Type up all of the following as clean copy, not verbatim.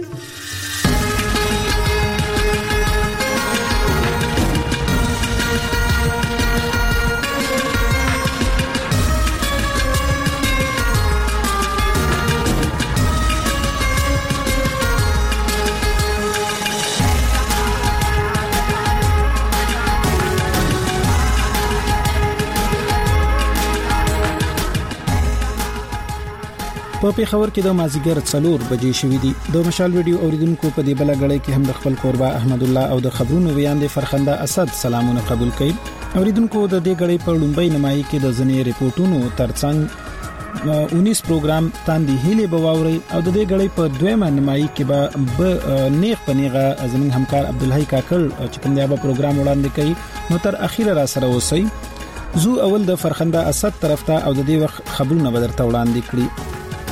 په پیښور کې د مازیګر 4 بجې شوې دي. د مشال ویډیو اوریدونکو په دې بل غړې کې هم د خپل قربا احمد الله او د خبرونو ویاندې فرخنده اسد سلامونه قبول کړي. اوریدونکو د دې غړې په لومبۍ نمایي کې د ځنې ریپورتونو ترڅنګ 19 پروګرام تاندې هلي بواوري او د دې غړې په دویمه نمایي کې به نیغ پنیغه زمون همکار عبدالحی کاکل چې کوم دی به پروګرام وړاندې کوي. نو تر اخیره را سره اوسئ. زو اول د فرخنده اسد طرف ته او د دې وخت خبرونه بدرته وړاندې کړي.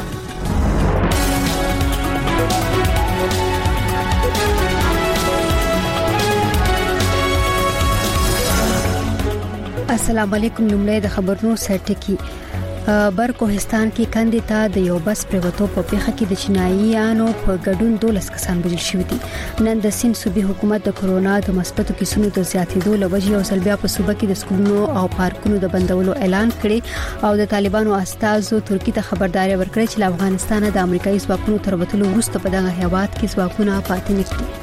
السلام علیکم. لومړی د خبرونو سرټکی بر کوهستان کې کندې ته د یو بس پریوتو په پیښه کې د چینایانو په ګډون 12 کسان وژل شوي دي. نن د سین صوبې حکومت د کورونا د مثبتو کیسونو د زیاتېدو لوجې او سلبیا په صوبه کې د سکولونو او پارکونو د بندولو اعلان کړي او د طالبانو استازو ترکی ته خبرداري ورکړه چې افغانستان د امریکایي ځواکونو تر وټلو وروسته په دغه هیواد کې ځواکونه پاتې نه کړي.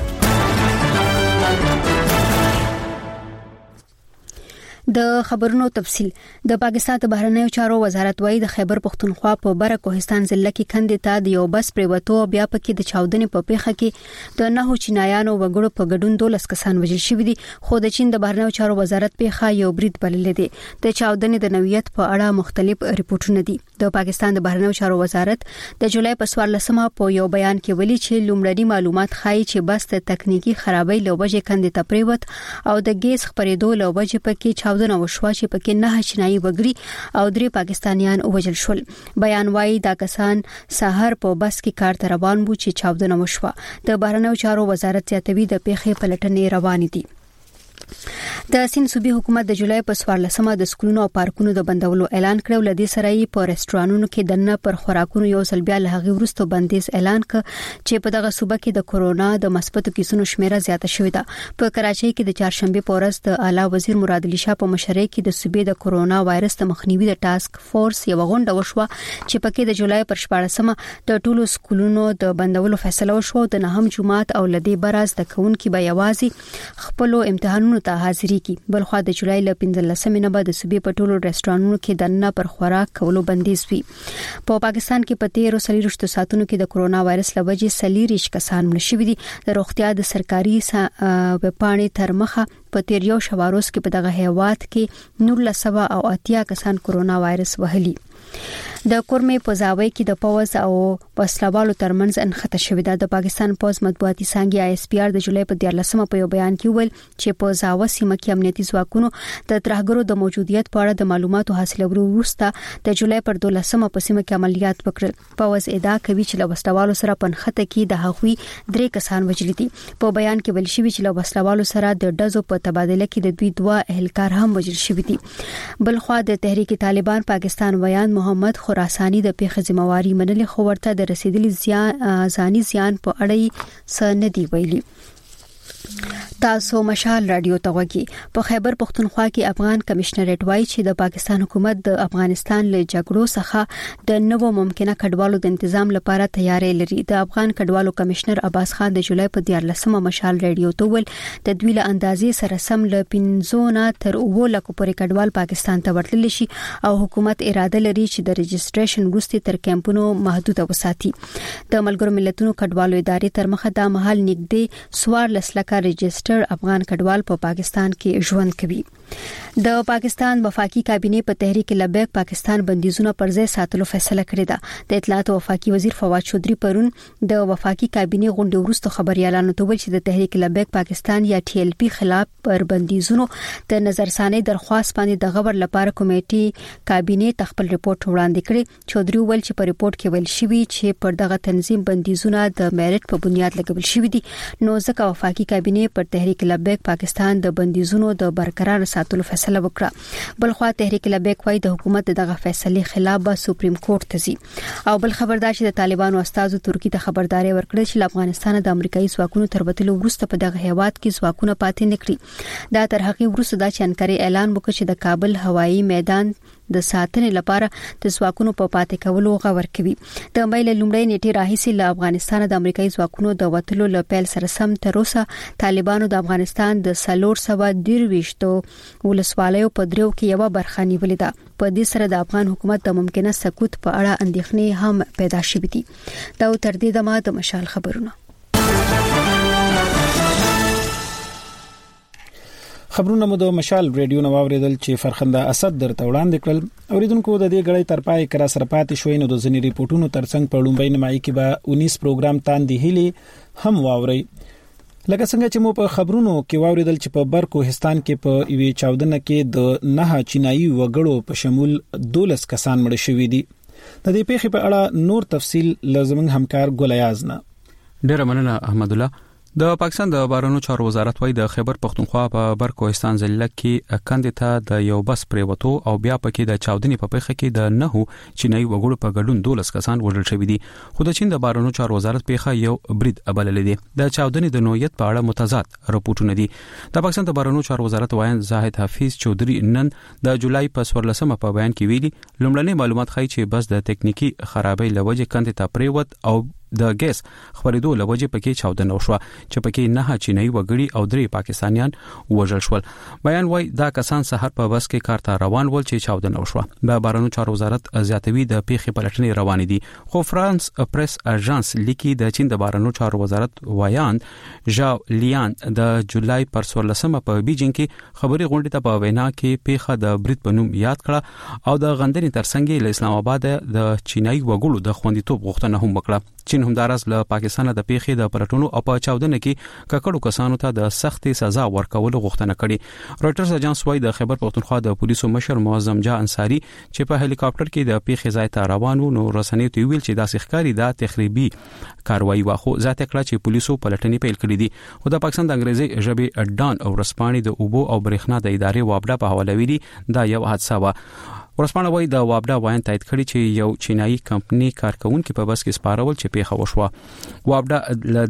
د خبرونو تفصيل. د پاکستان د بهرنیو چارو وزارت وايي د خیبر پختونخوا په بره کوهستان ضلع کې کندې ته د یو بس پریوتو بیا پکې د چاودنې په پیښه کې د 9 چینایانو وګړو په ګډون 12 کسان وژل شوي دي. خو د چین د بهرنیو چارو وزارت پیښه یو برید بللې دي. د چاودنې د نوعیت په اړه مختلف ریپورتونه دي. د پاکستان د بهرنیو چارو وزارت د جولای په 14مه په یو بیان کې ویلي چې لومړني معلومات ښایي چې بس د تکنیکی خرابۍ له وجې کندې ته پریوت او د ګیس خپرېدو له وجې پکې چاودنه وشوه چې پکې 9 چینایي وګړي او 3 پاکستانیان وژل شول. بیان وايي دا کسان سحر په بس کې کار ته روان وو چې چاودنه وشوه. د بهرنیو چارو وزارت زیاتوي د پیښې پلټنې روان دي. د سین صوبې حکومت د جولای په 14مه د سکولونو او پارکونو د بندولو اعلان کړو. لدې سره یې په رستورانونو کې دنه پر خوراکونو یو ځل بیا له هغې وروسته بندیز اعلان ک چې په دغه صوبه کې د کورونا د مثبتو کیسونو شمیره زیاته شوې ده. په کراچۍ کې د چهارشنبه په ورځ د اعلی وزیر مراد علي شاه په مشرۍ کې د صوبې د کورونا وایرس د مخنیوي د ټاسک فورس یو غونډه وشوه چې پکې د جولای پر 14مه د ټولو سکولونو د بندولو فیصله وشوه. د نهم جمعات او لدې براز د کونکو به یوازې خپل امتحانونو ته حاضرې کی. بلخو د جولای ل 15مه نه بعد د صوبې په ټولو رستورانونو کې دنه پر خوراک کولو بندیز وی. په پاکستان کې په 13 ساعتونو کې د کورونا وایرس لوجې 40 کسان مړ شوي دي. د روغتیا د سرکاري وپاڼې تر مخه په 13 شواروس کې په دغه هیواد کې 1980 کسان کورونا وایرس وهلي. د کورمې په زاوی کې د پوز او وسلوالو ترمنځ انخته شوې ده. د پاکستان پوز مطبوعاتي څانګې ISPR د جولای په 14مه په یو بیان کې ویل چې په زاوه سیمه کې امنیتي ځواکونو د ترهګرو د موجودیت په اړه د معلوماتو حاصلولو وروسته د جولای پر 12مه په سیمه کې عملیات وکړل. پوز ادعا کوي چې له وسلوالو سره په انخته کې د هغوی 3 کسان وژل دي. په بیان کې ویل شوی چې له وسلوالو سره د ډزو په تبادله کې د دوی 2 اهلکار هم وژل شوي دي. بلخو د تحریک طالبان پاکستان ویان محمد خراسانی د پیښې ذمہواری منلې خو ورته د رسیدلي ځاني زیان په اړه څه نه دی ویلي. تاسو مشال رادیو ته وګورئ. په خیبر پختونخوا کې افغان کمشنریټ وایي چې د پاکستان حکومت د افغانستان له جګړو څخه د نوو ممکنه کډوالو د تنظیم لپاره تیاری لري. د افغان کډوالو کمشنر عباس خان د جولای په 14مه مشال رادیو ته ول د دوی له اندازې سره سم له 15 تر 9 لک پورې کډوال پاکستان ته ورتللی شي او حکومت اراده لري چې د رجسټریشن وروسته تر کمپونو محدوده وساتي. د ملګرو ملتونو کډوالو ادارې تر مخه د محل نږدې 14 لک رجسټر افغان کډوال په پاکستان کې ژوند کوي. د پاکستان وفاقي کابینې په تحریک لبیک پاکستان بندیزونه پر ځای ساتلو فیصله کړې ده. د اطلاعات او وفاقي وزیر فواد چودري پرون د وفاقي کابینې غونډې وروسته خبري اعلان وکړ چې د تحریک لبیک پاکستان یا TLP خلاف پر بندیزونو د نظرثاني درخواست باندې د غور لپاره کمیټې کابینې تخپل ریپورت وړاندې کړي. چودري ویل چې په ریپورت کې ویل شوی چې پر دغه تنظیم بندیزونه د میرټ په بنیاد لګول شوی دي. نو ځکه وفاقي کابینې پر تحریک لبیک پاکستان د بندیزونو د برقرار ساتلو فیصله وکړه. بل خوا تحریک لبیک وايي د حکومت دغه فیصله خلاف به سپریم کورټ ته ځي. او بل خبردار چې د طالبانو استازو ترکی ته خبرداري ورکړه چې افغانستان د امریکایي ځواکونو تر وتلو وروسته په دغه هیواد کې ځواکونه پاتې نکړي. دا تر هغه وروسته د انکاري اعلان وکړ چې د کابل هوایي میدان د ساتنې لپاره د ځواکونو په پاتې کولو غور کوي. د مې له لومړۍ نیټې راهیسې له افغانستان د امریکایي ځواکونو د وټلو له پیل سره سم تر اوسه طالبانو د افغانستان د 423 ولسوالیو په دریو کې یو برخه نیولې ده. په دې سره د افغان حکومت د ممکنه سقوط په اړه اندېښنې هم پیدا شوې دي. دا تر دې دمه د مشال خبرونه. خبرونه مو د مشال ریډیو نو اوریدل چې فرخنده اسد درته وړاندې کړل. اوریدونکو د دې غړې تر پای کرا سره پاتې شوې نو د ځنی ریپورتونو ترڅنګ په لومبۍ نمایي کې به 19 پروګرام تاندې هلي هم واوري. لکه څنګه چې مو په خبرونو کې واوریدل چې په برکوهستان کې په ایوي چاودنه کې د 9 چینایي وګړو په شمول 12 کسان مړ شوي دي. د دې پیښې په اړه نور تفصیل لازم همکار ګلیاز نه. ډیر مننه احمد الله. د پاکستان د بهرنیو چارو وزارت وايي د خیبر پختونخوا په برکوهستان ضلع کې کاندیدا د یو بس پریوتو او بیا پکې د چاودنې په پیښه کې د 9 چینایي وګړو په ګډون 12 کسان وژل شوي دي. خو د چین د بهرنیو چارو وزارت پیښه یو برید ابللې دي. د چاودنې د نوعیت په اړه متضاد راپورټونه دي. د پاکستان د بهرنیو چارو وزارت وایي زاهد حفیظ چودري نن د جولای په 14مه په بیان کې ویلي لومړنی معلومات ښیي چې بس د تکنیکی خرابۍ لوجه کاندیدا پریوت او د ګیس خبرېدو لوجه پکې چاودنه وشوه چې پکې 9 چینایي وګړي او 3 پاکستانیان وژل شول. بیان وايي دا کسان سحر په بس کې کار ته روان ول چې چاودنه وشوه. د بهرنیو چارو وزارت زیاتوي د پیښې پلټنې روان دي. خو فرانس پریس اژانس لیکي د چین د بهرنیو چارو وزارت وایان ژاو لیان د جولای پر 14مه په بیجینګ کې خبري غونډه ته په وینا کې پیښه د برید په نوم یاد کړه او د غندنې ترڅنګ له اسلام آباد د چینایي وګړو د خوندیتوب غوښتنه هم وکړه. چین همدارس له پاکستان د پیښې د پلټونو او په چاودنه کې ککړو کسانو ته د سختي سزا ورکولو غوښتنه کړې. رويټرز اژانس وايي د خیبر پختونخوا د پولیسو مشر معظم جا انصاری چې په هلیکاپټر کې د پیښې ځای ته روان و نو رسنیو ته ویل چې دا ښکاری د تخریبي کاروایی واخو ذات کړه چې پولیسو پلټنې پیل کړې دي. خو د پاکستان د انګریزي ژبې ډان او رسپانې د اوبو او برېښنا د ادارې وابډه په حواله ویلي دا یو حادثه و. ورسپانه وای د وابډا وایي تایید کړی چې یو چینایي کمپنی کارکونکو په بس کې سپارول چې پیښه وشوه. وابډا ل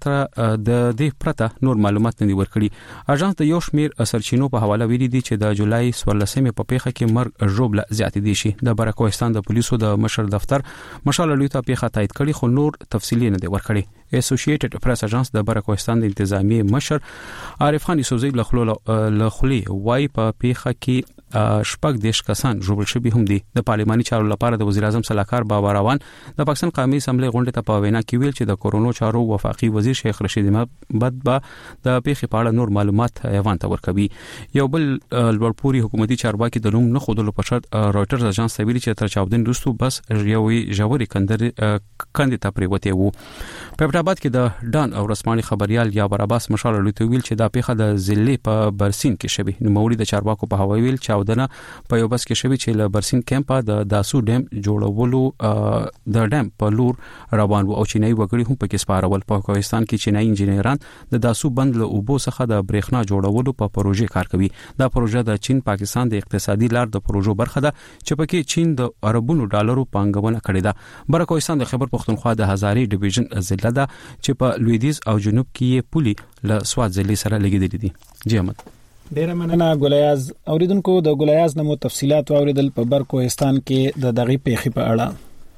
دې پرته نور معلومات نه ورکړي. اژانس د یو شمیر سرچینو په حواله ویلي دي چې د جولای 14مه په پیښه کې مرګ ژوبله زیات دي شي. د برکوهستان د پولیسو د مشر دفتر مشال لوی ته پیښه تایید کړي خو نور تفصیلی نه دی ورکړي. اسوسییټډ پریس اژانس د برکوهستان د انتظامی مشر عارف خان یوسفزئی لخلي وای په پیښه کې شپږ دیش کسان جوړ شوي هم دي. د پارلماني چارو لپاره د وزیر اعظم صلاحکار بابا روان د پاکستان قومي اسمبلی غونډه ته په وینا کې ویل چې د کورونو چارو وفاقي وزیر شیخ رشید احمد با د پیښې په اړه نور معلومات ایوان ته ورکوي. یو بل لوړپوړي حکومتي چارواکي د نوم نه خودلو په شرط رويټرز اژانس ته ویلي چې تر چاودن وروسته بس یو ژوري کاندیدا پریوته وو. په پټاباد کې د ډان او رسماني خبريال یا براباس مشال لوی ویل چې دا پیښه د ضلع په برسین کې شوی. نو موري د چارواکو په هواوی ویل چاودنه په یو بس کې شوی چې له برسین کیمپا د داسو ډیم جوړولو د ډیم په لور روان وو او چینایي وګړي هم پکې سپارول. په پاکستان کې چینایي انجنیران د داسو بند له اوبو څخه د برېښنا جوړولو په پروژې کار کوي. دا پروژه د چین پاکستان د اقتصادي لار د پروژو برخه ده چې پکې چین د اربونو ډالرو پانګونه کړې ده. برکوهستان د خیبر پختونخوا د هزاري ډیویژن ضلع ده چې په لویدیز او جنوب کې پولي له سواد ضلع سره لګیدلې دي. جی احمد ډیر مننه ګلیاز. اوریدونکو د ګلیاز نمو تفصيلات اوریدل په برکوهستان کې د دغه پیښې په اړه.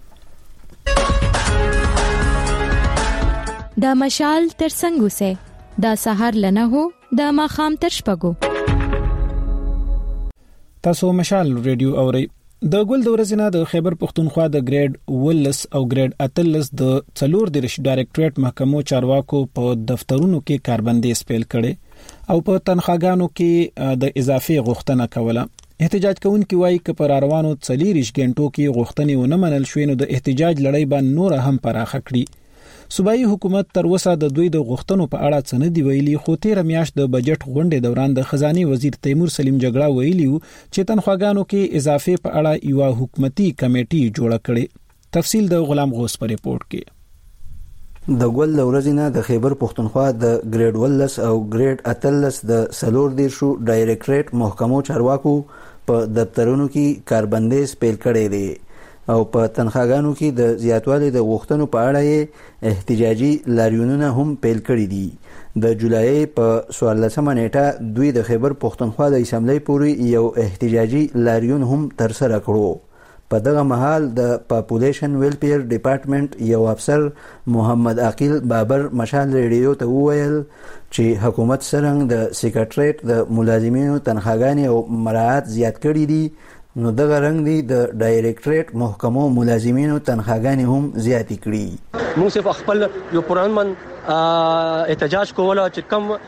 د مشال ترڅنګ اوسه د سحر لنه هو د ماخام تر شپګو. تاسو مشال ریډیو اوري. د ګل د ورځې د خیبر پختونخوا د ګریډ 18 او ګریډ 18 د څلور د ډایریکټریټ محکمو چارواکو په دفترونو کې کاربندیز پیل کړي او په تنخواګانو کې د اضافي غوښتنه کوله. احتجاج کوونکي وایي چې پر روانو 40 غنټو کې غوښتنې ونه منل شوې نو د احتجاج لړۍ به نور هم پراخه کړي. صوبایي حکومت تر اوسه د دوی د غوښتنو په اړه څه نه دی ویلي خو تیر میاشت د بجټ غونډې دوران د خزاني وزیر تیمور سلیم جګړه ویلي چې تنخواګانو کې اضافه په اړه یو حکومتي کمیټي جوړه کړي. تفصیل د غلام غوث پر ریپورت کې. د ګول لورزینه د خیبر پښتونخوا د ګریډ 11 او ګریډ 18 د سلور دیرشو ډایریکټریټ محکمو چارواکو په دفترونو کې کاربندیز پیل کړی دی او په تنخواګانو کې د زیاتوالي د غوښتنو په اړه احتجاجي لاریونونه هم پیل کړي دي د جولای په 14 نیټه دوی د خیبر پښتونخوا د اسمبلی پورې یو احتجاجي لاریون هم ترسره کړو په دغه مهال د پاپولیشن ویلفیر ډپارټمنټ یو افسر محمد عقیل بابر مشال ریډیو ته وویل چې حکومت څنګه د سیکریټریټ د ملازمینو تنخواګانې او مراعات زیات کړي دي نو دغه رنګ دی د ډایریکټریټ محکمو ملازمینو تنخواګانې هم زیاتې کړي موږ صرف خپل یو پرانمن احتجاج کوله چې کم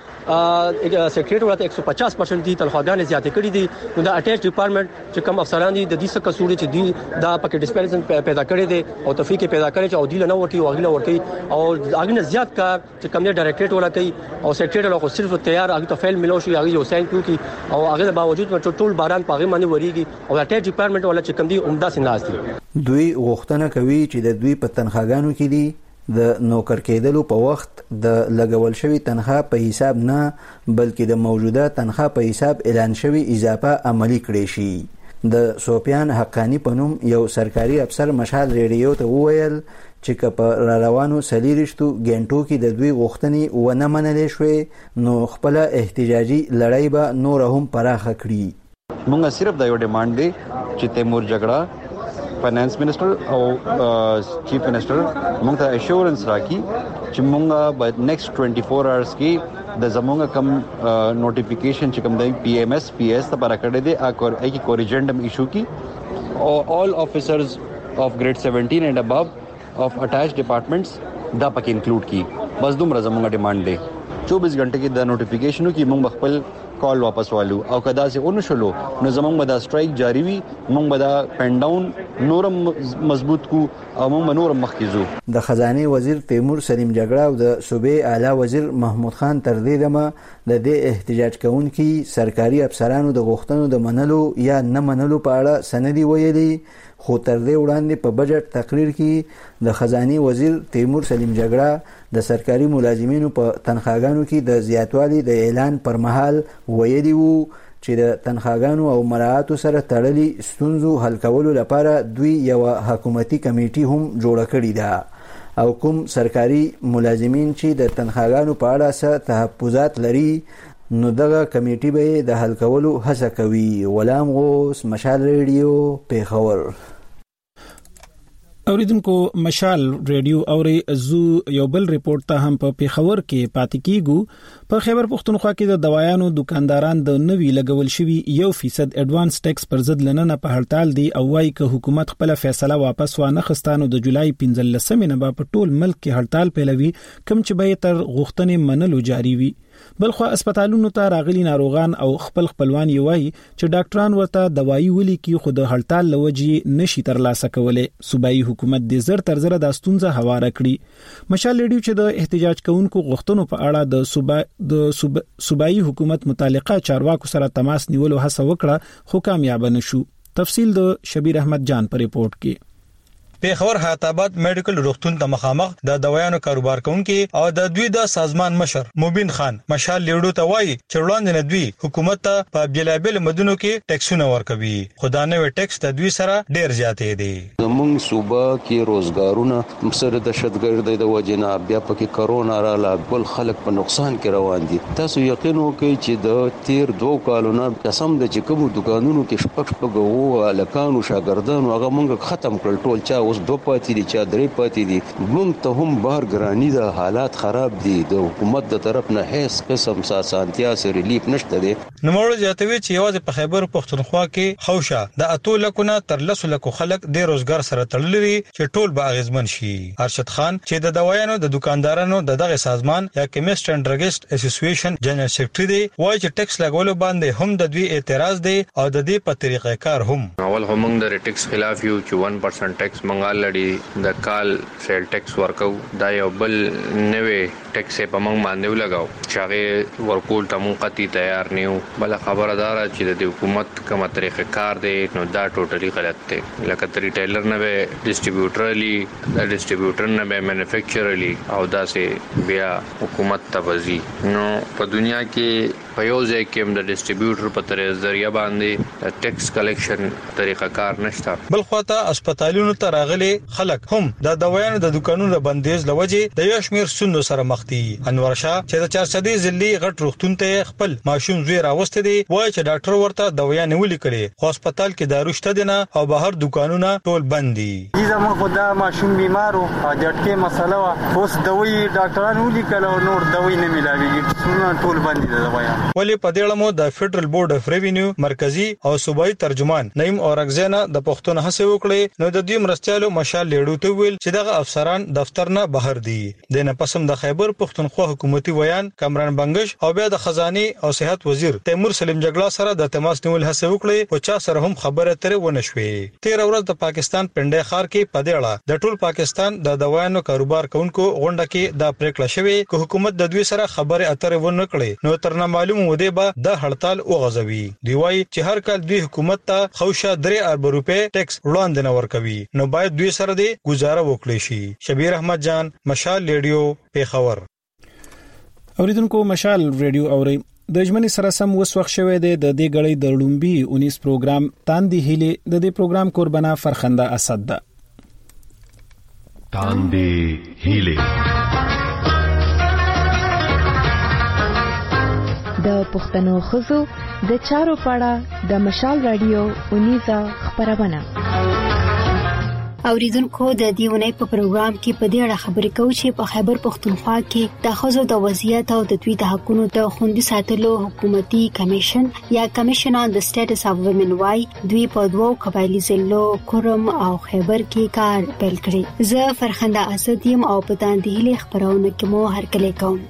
سیکریټری ورته 150% دي تنخواګانې زیاتې کړې دي نو د اټیچ ډپارټمنټ چې کم افسران دي د دې څخه کسوري چې دي دا پکې ډیسپیرنس پیدا کړي دي او تفریق پیدا کړي چې او دی نه ورکی او غیله ورکی او هغه زیات کار چې کم نه ډایریکټریټ ولا کوي او سیکریټری له خو صرف تیار هغه ته فایل ملو شي هغه یو ساين کوي او هغه باوجود ټول باران پاغه باندې وریږي او اټیچ ډپارټمنټ ولا چې کم دي عمده سيناس دي دوی غوښتنه کوي چې د دوی په تنخواګانو کې دي د نوکر کېدلو په وخت د لګول شوی تنخواه په حساب نه بلکې د موجوده تنخواه په حساب اعلان شوی اضافه عملی کړي شي د سوپیان حقانی په نوم یو سرکاري افسر مشال ریډیو ته وویل چې په روانو سلیریشتو ګنټو کې د دوی غوښتنې ونه منلې شوې نو خپل احتجاجي لړۍ به نور هم پراخه کړي موږ صرف د یو ډیماند دی چې تیمور جګړه finance minister और chief minister मोंग ता एश्योरेंस राखी چې مونږه باید نیکسٹ 24 اورز کې د زمونږ کم نوټیفیکیشن چې کوم دی پی ایم ایس پی ایس ته پر کړی دی اګه کی کوریجنډم ایشو کی او all officers of grade 17 and above of attached departments دا پکې انکلوډ کی بس دومره زمونږ ډیماند دی 24 غنټه کې د نوټیفیکیشنو کې مونږ خپل کال واپس والو او کدا سه اون شلو نو زمونږ به دا سټرایک جاری وي مونږ به دا پین ډاون نورم مضبوط کو او مونږ نورم مخکیزو د خزانه وزیر تیمور سلیم جګړه او د صوبې اعلی وزیر محمود خان تر دې دمه د دې احتجاج کوونکي سرکاري افسرانو د غوښتنو د منلو یا نه منلو په اړه سندي ویلي خو تر دې وړاندې په بجټ تقریر کې د خزانه وزیر تیمور سلیم جګړه د سرکاري ملازمینو په تنخواګانو کې د زیاتوالي د اعلان پر مهال ویلي وو چې د تنخواګانو او مراعاتو سره تړلي ستونزو حل کولو لپاره دوی یو حکومتي کمیټي هم جوړه کړې ده او کوم سرکاري ملازمین چې د تنخواګانو په اړه څه تحفظات لري نو دغه کمیټي به د حل کولو هڅه کوي غلام غوث مشال ریډیو پیښور اوریدونکو مشال ریډیو اوري زو یو بل ریپورت ته هم په پیښور کې پاتې کیګو په خیبر پښتونخوا کې د دوايانو دکانداران د نوي لګول شوی 1% اډوانس ټیکس پر ضد لننه په هړتال دي او وايي چې حکومت خپل فیصله واپس وانه خستانو د جولای 15 نه په ټول ملک کې هړتال پیلوي کوم چې به تر غوښتنې منلو جاری وي بلخو اسپیټالونو ته راغلي ناروغان او خپلوان یې وایي چې ډاکټران ورته دوايي ولي کې خود هړتال لوجي نشي ترلاسه کولای صوبایي حکومت د زر تر زر د ستونزه هواره کړی مشال لیډیو چې د احتجاج کوونکو غوښتنو په اړه د صوبایي حکومت متعلقه چارواکو سره تماس نیولو هڅه وکړه خو کامیاب نشو تفصیل د شبیر احمد جان پر ریپورت کې پیښور حیاتاباد میډیکل روغتون د مخامخ د دوايانو کاروبار کوونکي او د دوی د سازمان مشر مبین خان مشال لیډو ته وایي چې وړاندې نه دوی حکومت ته په بیلابل مدنو کې ټیکسونه ورکوي خدانه و ټیکس د دوی سره ډیر زیاتې دي زموږ صوبه کې روزګارونه سره د شتګردۍ د وجنه بیا پکې کرونا رااله بل خلک په نقصان کې روان دي تاسو یقین وکړئ چې د تیر 2 کالونو قسم د چې کوم دکانونو کې شپږ وو الکانو شاګردانو هغه مونږ ختم کړل ټول چا اوس 2 پاتې دي چا 3 پاتې دي مونږ ته هم بهر ګرانی د حالات خراب دي د حکومت د طرف نه هیڅ قسم ساسانتیا سره ریلیف نشته دي نوموړ زیاتوي چې یوازې په خیبر پښتونخوا کې خوشا د اتو لکونه تر 10 لکو خلک د روزګار سره تړلي چې ټول به اغیزمن شي ارشد خان چې د دوايانو د دکاندارانو دغه سازمان یا کیمیسټ اند ډرګسټ اسوسییشن جنرال سیکریټری دی وایي چې ټیکس لګولو باندې هم د دوی اعتراض دی او د دې په طریقې کار هم اول هم د ټیکس خلاف یو چې 1% ټیکس موږ منګال لړي د کال سیل ټیکس ورکو دا یو بل نوې ټیکس په موږ باندې ولګاو چې هغه ورکول ته مونږ قطعي تیار نیو بل خبردار چې د حکومت کومه طریقې کار دی نو دا ټوټلی غلط دی لکه د ریټیلر نه به ډیسټریبیوټرلی د ډیسټریبیوټر نه به مینوفیکچررلی او دا سه بیا حکومت توزی نو په دنیا کې په یو ځای کې د ډیسټریبیوټر په ذریعہ باندې ټیکس کلیکشن طریقه کار نشته بل خواته هسپتالونو ته راغلي خلک هم د دوايانو د دکانونو بندیز لوجه د یو شمیر سونو سره مخ دي انور شاه چې د 400 ضلعي غټ روغتون ته خپل ماشوم زوی راوسته دي وای چې ډاکټر ورته دوايانې ولیکلې خو هسپتال کې دارو شته دي نه او بهر دکانونه ټول بند دي زموږ خدا ماشوم بیمارو او جټکه مسله وا اوس دوی ډاکټرانو ولیکل او نور دوی نه ملاويږي سونه ټول بند دي دوايان ولی په دې اړه مو د فدرل بورډ اف ریوینیو مرکزی او صوبایي ترجمان نعیم اورغزینا د پښتون هڅه وکړې نو د دې مرستيالو مشال لیډو ته ویل چې دغه افسران دفتر نه بهر دي د نه پسم د خیبر پښتونخوا حکومتي ویان کامران بنگش او بیا د خزانه او صحت وزیر تیمور سلیم جګړه سره د تماس نیول هڅه وکړې او چا سره هم خبره ترې ونه شوې 13 ورځ د پاکستان پنډه خار کې په دې اړه د ټول پاکستان د دوايانو کاروبار کوونکو غونډه کې د پریکړه شوې چې حکومت د دوی سره خبره اترې ونه کړې نو ترنه معلوم وده به د هړتال او غزوي دی وای چې هر کال دوی حکومت ته خوشا 3 ارب روپے ټیکس وړاندې نه ورکوي نو باید دوی سره دی گزاره وکړي شي شبیر احمد جان مشال ریډیو پیښور اوریدونکو مشال ریډیو اوري د ژمنې سره سم وسوخ شوې ده د دې غړې د لومبي 19 پروګرام تاندې هلي د دې پروګرام قربانا فرخنده اسد ده تاندې هلي د پښتنو خزو د چارو پاړه د مشال رادیو 19 خبرونه اوریدونکو د دیونی په پروګرام کې په دې اړه خبرې کوو چې په خیبر پښتونخوا کې د ښځو د وضعیت او د دوی د حقوقو د خوندي ساتلو حکومتي کمیشن یا کمیشن آن د سټیټس اف وومن وای دوی په دوو قبایلی ضلعو کورم او خیبر کې کار پیل کړی زه فرخنده اسد یم او په تاندې هلي خبرونه کې مو هرکلی کوم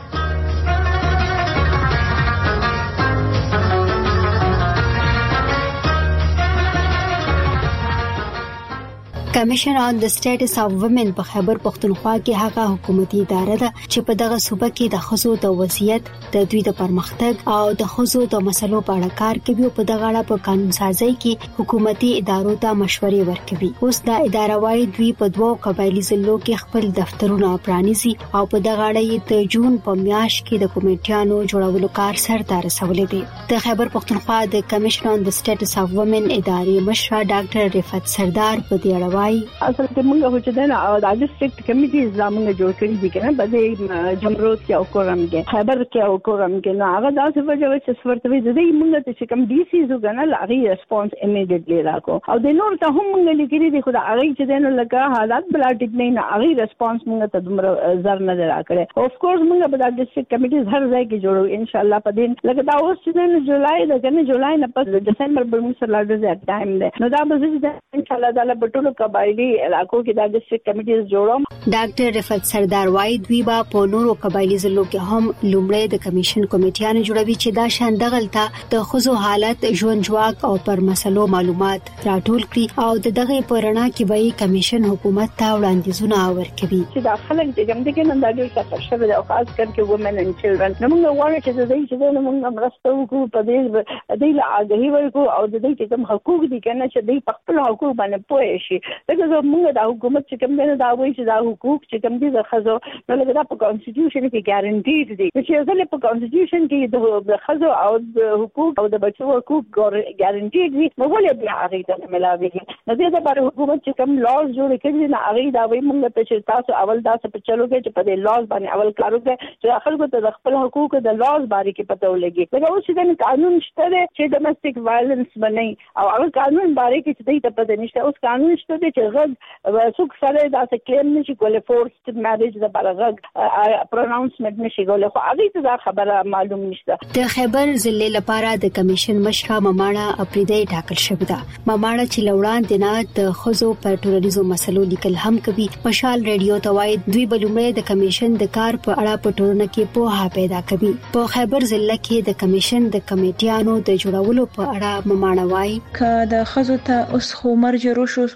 کمیشن آن د سټیټس اف وومن په خیبر پښتونخوا کې هغه حکومتي اداره ده چې په دغه صوبه کې د ښځو د وضعیت د دوی د پرمختګ او د ښځو د مسلو په اړه کار کوي او په دغه اړه په قانون سازي کې حکومتي ادارو ته مشورې ورکوي اوس دا اداره وايي دوی په دوو قبایلی ضلعو کې خپل دفترونه پرانیزي او په دغه اړه د جون په میاشت کې د کمیټیانو جوړولو کار سرته رسولې دي د خیبر پښتونخوا د کمیشن آن د سټیټس اف وومن ادارې مشر ډاکټر رفعت سردار په دې اړه اصل کې موږ هو چې دا د ډیسټریکټ کمیټیز زموږ جوړ کړی دي کنه په دې جمرود کې او کورم کې خیبر کې او کورم کې نو هغه داسې وجه چې سورتوي زده موږ ته چې کوم ډي سي زو کنه لاغي ریسپانس امیډیټلی راکو او د نور ته هم موږ لیکلي دي خو هغه چې دنه لکه حالات بلا ټیک نه هغه ریسپانس موږ ته دومره زر نه راکړي اف کورس موږ په ډیسټریکټ کمیټیز هر ځای کې جوړو ان شاء الله په دې لکه دا اوس چې د جولای د کنه جولای نه پس د دسمبر په موږ سره لاډر ټایم ده نو دا به چې ان شاء الله تعالی په ټولو قبایلی علاقو کې د ډیسټریکټ کمیټیز جوړوم ډاکټر رفعت سردار وايي دوی با په نورو قبایلی ضلعو کې هم لومړی د کمیشن کمیټیانو جوړوي چې دا شان دغلطه د خزو حالت ژوند جواک او پر مسلو معلومات راټول کړي او دغه پرنا کې به کمیشن حکومت ته وړاندیزونه ورکوي چې د خلک د کوم دغه نن د ډیر څه شوه او خاص کر وومن اند چیلډرن نو موږ غواړو چې د دې چې موږ مرسته وکړو په دې د اګهي ورکو او د دې کوم حقوق دي کنه چې د خپل حقوق باندې پوه شي دغه موږ د حکومت چې کوم نه دا وایي چې دا حقوق چې کوم دي د خزو نو لکه دا په کانسټیټیوشن کې ګارانټیډ دي چې ځکه په کانسټیټیوشن کې د خزو او د حقوق او د بچو حقوق ګارانټیډ دي نو ولې بیا هغه ته ملاويږي نو دې لپاره حکومت چې کوم لاز جوړ کړي نه هغه دا وایي موږ ته چې تاسو اول دا څه په چلو کې چې په دې لاز باندې اول کارو کې چې خلکو ته د خپل حقوق د لاز باندې کې پته ولګي لکه اوس چې قانون شته چې ډومېسټک وایلنس باندې او هغه قانون باندې کې چې د پته نشته اوس قانون شته چې غږ څوک سره دا څه کلیم نشي کولای فورسډ میریج د برغږ پروناونسمنت نشي کولای خو هغه ته خبره معلوم نشته د خیبر ضلع لپاره د کمیشن مشره مماړه اپریدي ټاکل شوې ده مماړه چې لوړان دینه د خزو پر ټولنیزو مسلو لیکل هم کوي مشال ریډیو توای دوی بلومړی د کمیشن د کار په اړه پټورونه کې پوهه پیدا کوي په خیبر ضلع کې د کمیشن د کمیټیانو د جوړولو په اړه مماړه وایي ک د خزو ته اوس خو مرجرو شوس بده د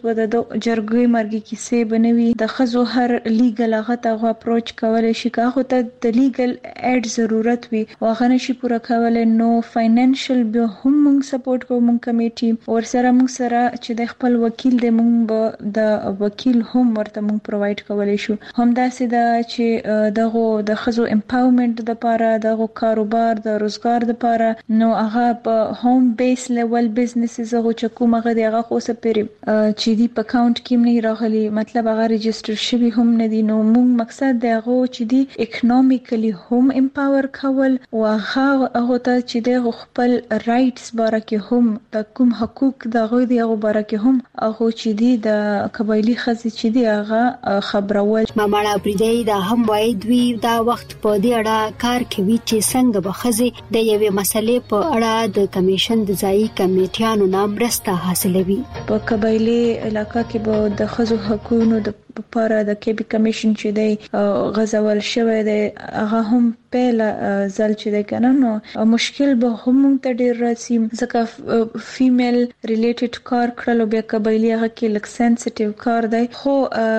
جرګوي مرګي کیسې بنوي د خزو هر لیګل هغه ته اپروچ کولای شي کاغه ته د لیګل اډ ضرورت وي واغه نشي پوره کولای نو فاینانشل به هم موږ سپورټ کوو موږ کمیټي ور سره موږ سره چې د خپل وکیل د موږ د وکیل هم ورته موږ پرووايډ کولای شو همدا سیده چې دغه د خزو امپاورمنت د لپاره دغه کاروبار د روزګار د لپاره نو هغه په هوم بیس لیول بزنسز هغه چې کومه غدي هغه خو سپری چې دی په اکاونټ کې نه راغلي مطلب هغه ريجستره شوی هم نه دي نو موږ مقصد دی هغه چې دی اکونومیکلی هم امپاور کول او هغه ته چې دی خپل رائټس باره کې هم د کوم حقوق دغه دی هغه باره کې هم هغه چې دی د قبایلی خزي چې دی هغه خبرول ماماړه پریدي دا هم وای دوی دا وخت په دې اړه کار کوي چې څنګه به خزي د یوې مسلې په اړه د کمیشن د ځای کمیټیانو نام رسته حاصلوي په قبایلی علاقہ کې به د خزو حقوقو د لپاره د کیبي کمیشن چې دی غزول شوی دی هغه هم په ځل چې دی کنه نو مشکل به هم ته ډیر راځي ځکه فیمیل ریلیټډ کار کړلو بیا قبایلی هغه کې لک سنسټیو کار دی خو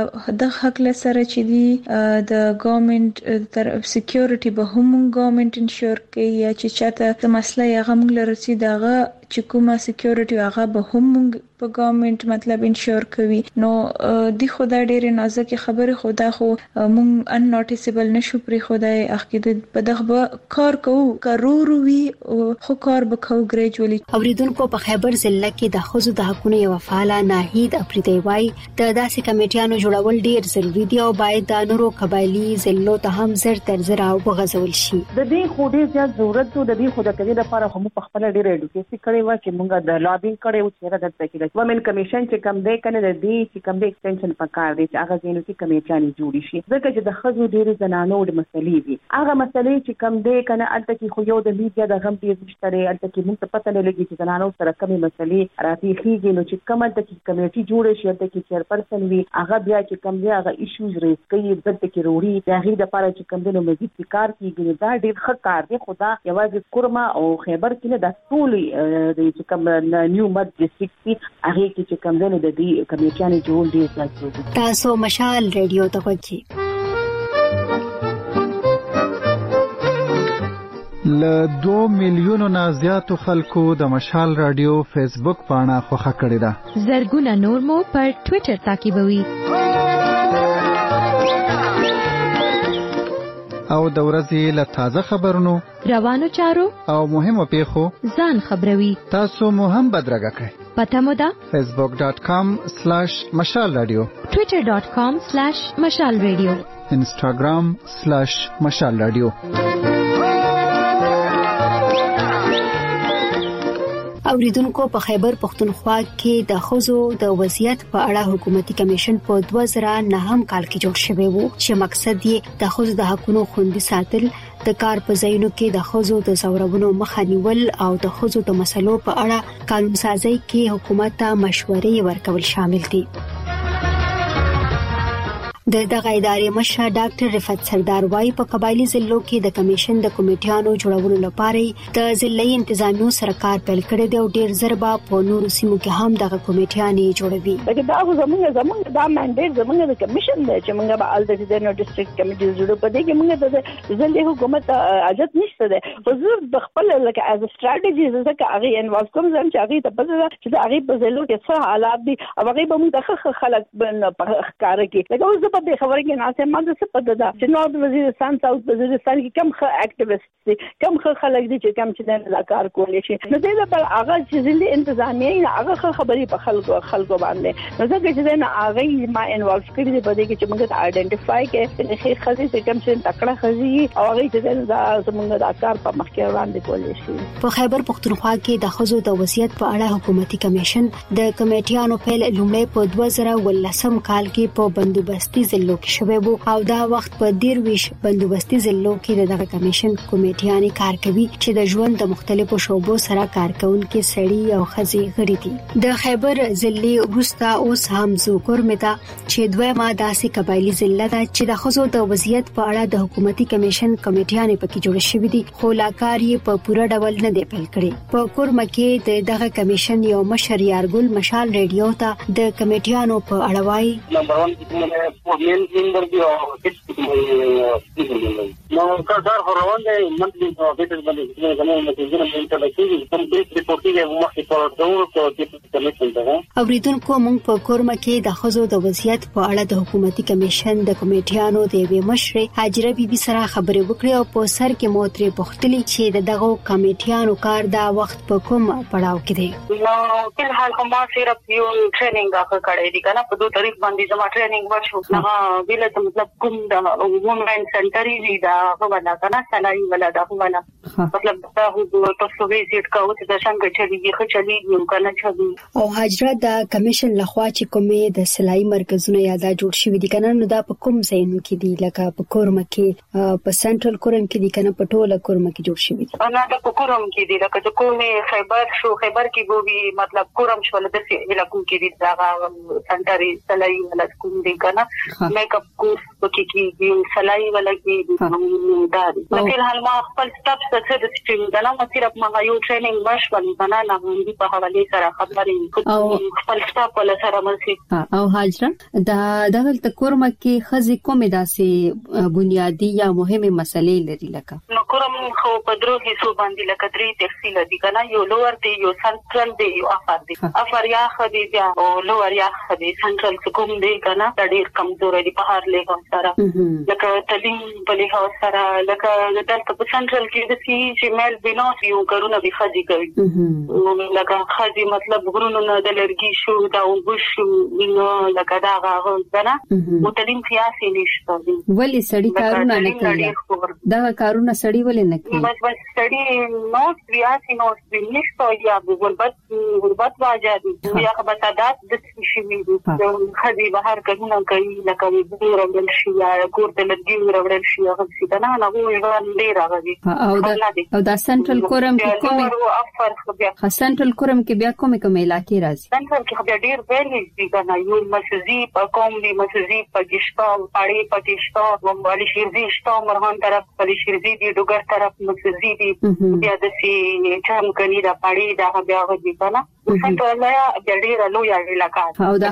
د حق لسره چې دی د ګورنمنت تر سکیورټي به هم ګورنمنت انشور کوي یا چې چاته د مسله هغه موږ لرسي دغه چې کومه سکیورټي هغه به هم په ګورنمنت مطلب انشور کوي نو دی خدای ډېر نازک خبره خدا خو مونږ ان نوټیسبل نشو پر خدای اخکې په دغه کار کوو کارورو وی خو کار وکاو ګریجوالي اوریدونکو په خیبر ضلع کې د خزو د حقوقو یو فعال ناهید اپریدي وای د داسې کمیټیانو جوړول ډیر ضروری دی او باید د نورو قبایلی ضلعو ته هم زر تر زر او بغزول شي د دې خو ډیر زیات ضرورت دی د دې خو د کړي لپاره هم په خپل ډیر ایډوکیشن کړي و چې مونږ د لابینګ کړي او چې د تکلیف ومن کمیشن چې کم دی کنه د دې چې کم دی ایکستنشن پکار دی چې هغه زینو کې کمیټیانې جوړي شي ځکه چې د خزو ډیر زنانو د مسلې دي هغه مسلې چې کم دی کنه الته کې خو یو د میډیا د غم ډیر مشتري الته کې موږ ته پته نه لګي چې زنانو سره کومې مسلې راځي نو چې کومه د کمیټي جوړه شي الته کې چیرپرسن وي هغه بیا چې کم دی هغه ایشوز ریز کوي دلته کې وروړي د هغې لپاره چې کم دی نو مزید کار کیږي دا ډیر ښه کار دی خدا یوازې کورما او خیبر کې نه د ټولې د چې کم نیو مد ډسټریکټ هغه کې چې کم دی د دې کمیټیانې جوړ دي تاسو مشال ریډیو ته کوي ل 2 میلیونو نه زیاتو خلکو د مشال رادیو فیسبوک پاڼه خوښه کړې ده زرګونه نور مو پر ټوئیټر تعقیبوي او د ورځې له تازه خبرونو روانو چارو او مهمو پیښو ځان خبروي تاسو مو هم بدرګه کړئ پته مو ده facebook.com/mashalradio twitter.com/mashalradio instagram/mashalradio اوریدونکو په خیبر پختونخوا کې د خزو د وضعیت په اړه حکومتي کمیشن په 2009 کال کې جوړ شوی وو چې مقصد یې د خزو د حقوقو خوندي ساتل د کار په ځایونو کې د خزو د زورونو مخه نیول او د خزو د مسلو په اړه قانون سازي کې حکومت ته مشورې ورکول شامل دي دغه ادارې مشر ډاکټر رفعت سردار وايي په قبایلی ضلعو کې د کمیشن د کمیټیانو جوړولو لپاره د ضلعي انتظامیو سره کار پیل کړی دی او ډیر زربا په نورو سیمو کې هم دغه کمیټیانې جوړوي دا زموږ دا منډیټ زموږ د کمیشن دی چې موږ به ال د ډسټریکټ کمیټي جوړو په دې کې موږ د ضلعي حکومت اجازه نشته ده حضور د خپل لکه از استراتیجی ځکه هغه انوالو کوم ځم چې هغه ته پته چې هغه په ضلعو کې څه حالات دي او هغه به موږ د خلک کار کوي لکه په خبره کې ناسه ماده څه پته ده چې نو د وزیرستان ساوث وزیرستان کې کم اکټیویسټ دي کم خلک دي چې کم چې د کار کولای شي نو دې لپاره هغه چې ضلع انتظامیه هغه خبرې په خلکو باندې نو ځکه چې نه هغه ما انوالو کړی دی په دې کې چې موږ ته آیډنټیفای کې چې خزي چې کم چې تکړه خزي او هغه چې دا زموږ د کار په مخ کې وړاندې کولای شي په خیبر پختونخوا کې د خزو د وضعیت په اړه حکومتي کمیشن د کمیټیانو په لومړی په 2019 کال کې په بندوبستي ضلعو کې شوی وو او دا وخت په 23 بندوبستي ضلعو کې دغه کمیشن کمیټیانې کار کوي چې د ژوند د مختلفو شعبو سره کار کوونکي سړي او خزي غړي دي د خیبر ضلع وروسته اوس هم زوکور متا چې دویمه داسې قبایلی ضلع ده چې د خزو د وضعیت په اړه د حکومتي کمیشن کمیټیانې پکې جوړ شوې دي خو لا کار یې په پوره ډول نه دی پیل کړی په کورمه کې دغه کمیشن یو مشر یارګل مشال ریډیو ته د کمیټیانو په اړه وایي نمبر 1 مین ممبر دی نو کار روان دی منتلی بیٹر باندې زموږ متوجه نه انټلیکټي کمپلیټ ریپورټینګ مخکې پر دغه کمیشن ته اوریدونکو موږ په کورمه کې د خزو د وضعیت په اړه د حکومتي کمیشن د کمیټیانو د یوې مشر حاجره بیبي سره خبرې وکړې او په سر کې موتري پختلی چې دغه کمیټیانو کار دا وخت په کوم پړاو کې دی نو په حال کومه صرف یو ټریننګ راکړې دي کنه په دوه طریق باندې زما ټریننګ ورشو هغه ویل ته مطلب کوم د وومن سنټری دی دا هغه کنه سلای ولا دا هغه مطلب دا هو تاسو ویزیټ کوو چې څنګه چلی یو کنه چې او حاجره د کمیشن لخوا چې کومه د سلای مرکزونه یاده جوړ شوی دي کنه نو دا په کوم ځایونو کې دي لکه په کورمه کې په سنټرل کورم کې دي کنه په ټوله کورمه کې جوړ شوی دي انا د کورم کې دي لکه د کومه خیبر کې ګوبي مطلب کورم شول د علاقو کې دي دا سنټري سلای ولا کوم دي کنه میک اپ کورس کې سلای ولا کې دا په حال ما خپل سټاپ څخه د سټیم دا نو صرف ما یو ټریننګ مشول بنا نه غوندي په حواله سره خبرې او خپل سټاپ ولا سره مرسي او حاجره دا دغه کورمه کې خزي کومه داسې بنیادی یا مهمه مسلې لري لکه نو کورم خو په درو حصو باندې لکه درې تفصیل دي کنه یو لوور دی یو سنټرل دی یو افر دی افر یا خدي بیا او لوور یا خدي سنټرل کوم دی کنه د ډیر کمزور دی په هر لیګ سره لکه تعلیم په لیګ سره لکه دلته په سنټرل کې د سی جمل بنو یو کارونه به خدي کوي لکه خدي مطلب غرونو نه د لرګي شو دا وګشو نو لکه دا غوښنه متلین سیاسي نشته ولی سړی کارونه نه کوي دا کارونه سړی ولې نه کوي بس سړی نو سیاسي نو نشته یا غربت واجب یا خبرات د شي وي خدي بهر کارونه کوي لکه ورول شي یا کور ته لګي ورول شي هغه څه نه هغه وران دی راغلي او دا سنټرل کورم کې کومه سنټرل کورم کې بیا کومه علاقې راځي سنټرل کې بیا ډیر ویلې دي کنه یو مسجدي په کوم دی مسجدي پاکستان پاړې پاکستان ومبالي شيرزي شتو مرهان طرف پلي شيرزي دی ډوګر طرف مسجدي دی بیا د سي چم کني دا پاړې دا بیا غوډي کنه سنټرل یا ډیر لوی علاقه او دا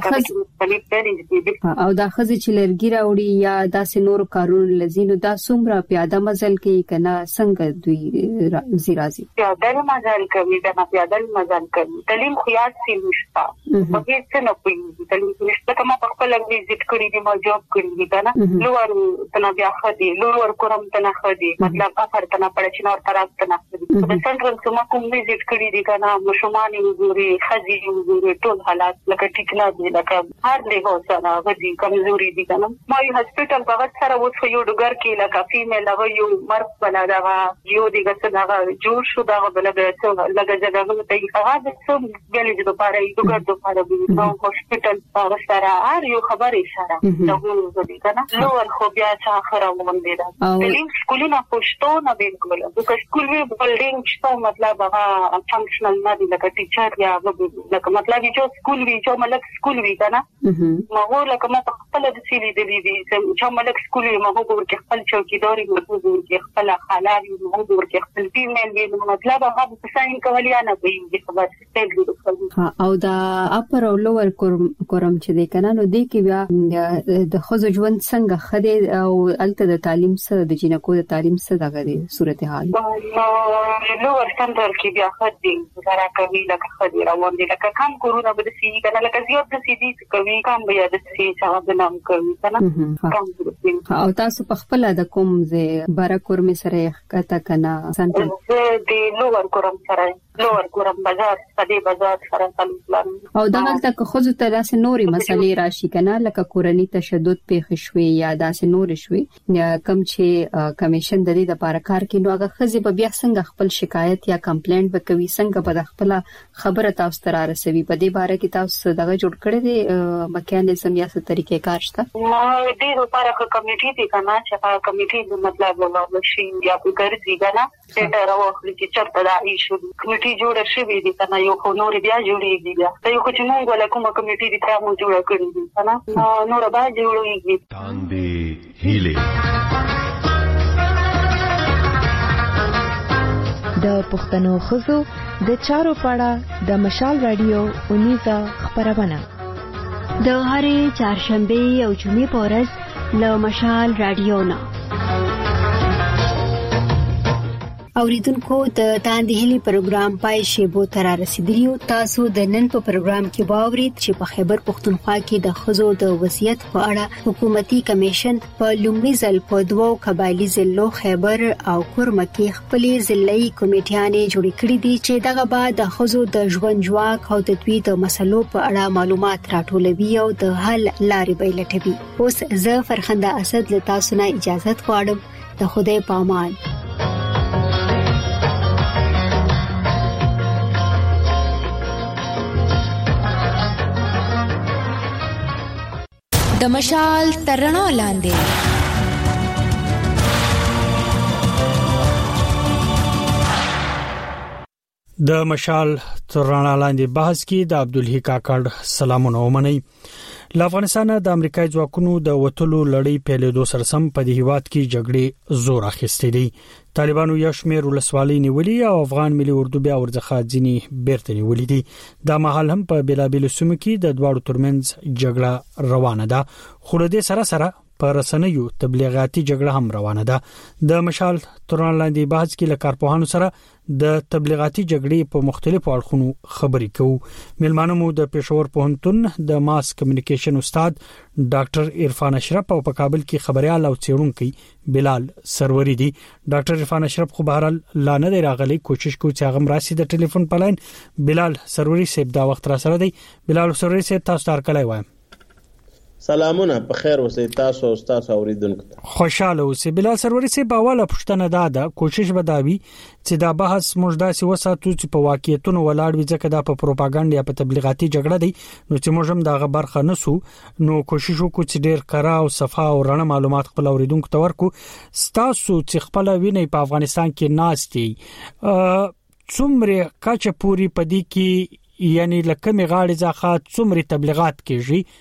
خزي چې لرګي راوړي یا داسې نور کارونه لزینو دا څومره پیاده مزل کې کنه څنګه دوی زیرازي پیاده مزل کوي دا پیاده مزل کوي تعلیم خو یاد سي نشته په هیڅ نه پوي تعلیم نشته کومه په خپل ویزیټ کړی دی ما جوب کړی دی کنه لوور تنا بیا خدي لوور کورم تنا خدي مطلب افر تنا پړ چنور طرف تنا خدي په سنټرل کومه کوم ویزیټ کړی دی کنه مشومان وګوري خزي وګوري ټول حالات لکه ټیک نه دی لکه هر له سره غدي کمزوري دي کنه ما یو هسپټل په وخت سره وڅ یو ډګر کې لکه فیمیل هغه یو مرد بلا دا یو دی ګسنه جوړ شو دا بلګه لګه ځګه ته هغه د څو ګلې د پاره یو ډګر د پاره نو هسپټل په سره هر یو خبرې سره دا وو دي کنه نو خو بیا څه خره ومنډه دا تعلیم سکولونه پښتو نه بالکل د سکول وی بلډینګ شته مطلب هغه فنکشنل نه دی لکه ټیچر یا لکه مطلب چې سکول وی چې ملک سکول وی کنه ما لکه ما خپل د سیلې د دې چې ملک سکول وی ما وګور کې خپل چوکیداري وګور کې خپل حلال وګور کې خپل فیمیل وی مطلب هغه په ساين کولیا نه کوي خبر ستل او دا اپر او لوور کورم چې دی کنه نو دی کې بیا د خزو ژوند څنګه خدي او الته د تعلیم سره د جنکو د تعلیم سره دغه دی صورتحال لوور سنټر کې بیا خدي زرا کوي لکه خدي روان دي لکه کم کورونه به سي کنه لکه زیات د سي دي کوي کم بیا د سي څنګه د نام کوي کنه او تاسو په خپل د کوم زه بارا کورم سره کته کنه سنټر د لوور کورم سره لور کورم بازار په بازار سره تعلق او دا حالت که خود ته داسې نوري مسلې راشي کنه لکه کورنۍ تشدد پیښ شوي یا داسې نور شوي کم چې کمیشن د دې لپاره کار کوي نو هغه خزي به بیا څنګه خپل شکایت یا کمپلینټ وکوي څنګه به خپل خبره تاسو ته رسوي په دې باره کې تاسو دغه جوړ کړی دی میکانیزم یا څه طریقې کار شته دې لپاره کمیټي دي کنه چې کمیټي مطلب وشي یا په ګرځي کنه ډېر راوخلي چې چرته دا ایشو کمیټي جوړه شوې دي کنه یو خو نور بیا جوړیږي بیا دا یو چې موږ ولا کومه کمیټي دي تر موږ جوړه کړې دي کنه نور بیا جوړیږي تاندې هیله د پښتنو خزو د چارو پاړه د مشال رادیو 19 خبرونه د هرې چهارشنبه او جمعې په ورځ له مشال رادیو نه اوریدونکو د تاندې هلي پروګرام پای شیبو تر رسیدلیو تاسو د نن په پروګرام کې واورید چې په خیبر پښتونخوا کې د خزو د وضعیت په اړه حکومتي کمیشن په لومړي ځل په دوو قبایلی ضلعو خیبر او کورمه کې خپلې ضلعي کمیټیانې جوړې کړې دي چې دغه بعد د خزو د ژوند جواک او د دوی د مسلو په اړه معلومات راټولوي او د حل لارې به لټوي. اوس زه فرخنده اسد له تاسو نه اجازه غواړم. د خدای په امان. د مشال ترڼا لاندې د مشال ترڼا لاندې بحث کې د عبدالحی کاکړ سلامونه ومني. له افغانستان د امریکای ځواکونو د وټلو لړۍ پیلېدو سره سم په دې هیواد کې جګړې زور اخیستې دي. طالبانو یو شمېر ولسوالۍ نیولې او افغان ملي اردو بیا ورڅخه ځینی بیرته نیولې دي. دا مهال هم په بلابل سیمو کې د دواړو ترمنځ جګړه روانه ده. خو له دې سره په رسنیو تبلیغاتي جګړه هم روانه ده. د مشال ترڼا لاندې بحث کې له کارپوهانو سره د تبلیغاتي جګړې په مختلفو اړخونو خبرې کوو. ملمانو مو د پېښور پوهنتون د ماس کمیونیکیشن استاد ډاکټر عرفان اشرف او په کابل کې خبريال او څېړونکي بلال سروری دي. ډاکټر عرفان اشرف خو بهرال لا نه راغلي، کوشش کوي چې هغه راسي د ټلیفون په لاین. بلال سروری صاحب دا وخت را سره دی. بلال سروری صاحب تاسو ته کله وایم سلامونه په خیر اوسئ. تاسو او تاسو اوریدونکو خوشاله اوسئ. بلال سروری صاحب اوله پښتنه ده کوشش بداوي چې دا بحث موږ داسې وساتو چې په واقعیتونو ولاړ وي، ځکه دا په پروپاګاندا یا په تبلیغاتي جګړه دی نو چې موږ هم دا برخه نسو نو کوشش وکړو چې ډیر کارا او صفا او رڼا معلومات خپل اوریدونکو ته ورکو. تاسو چې خپل ویني په افغانستان کې ناشتي څومره کاچه پوری پدې کې یعنی لکه می غاړي ځخه څومره تبلیغات کیږي؟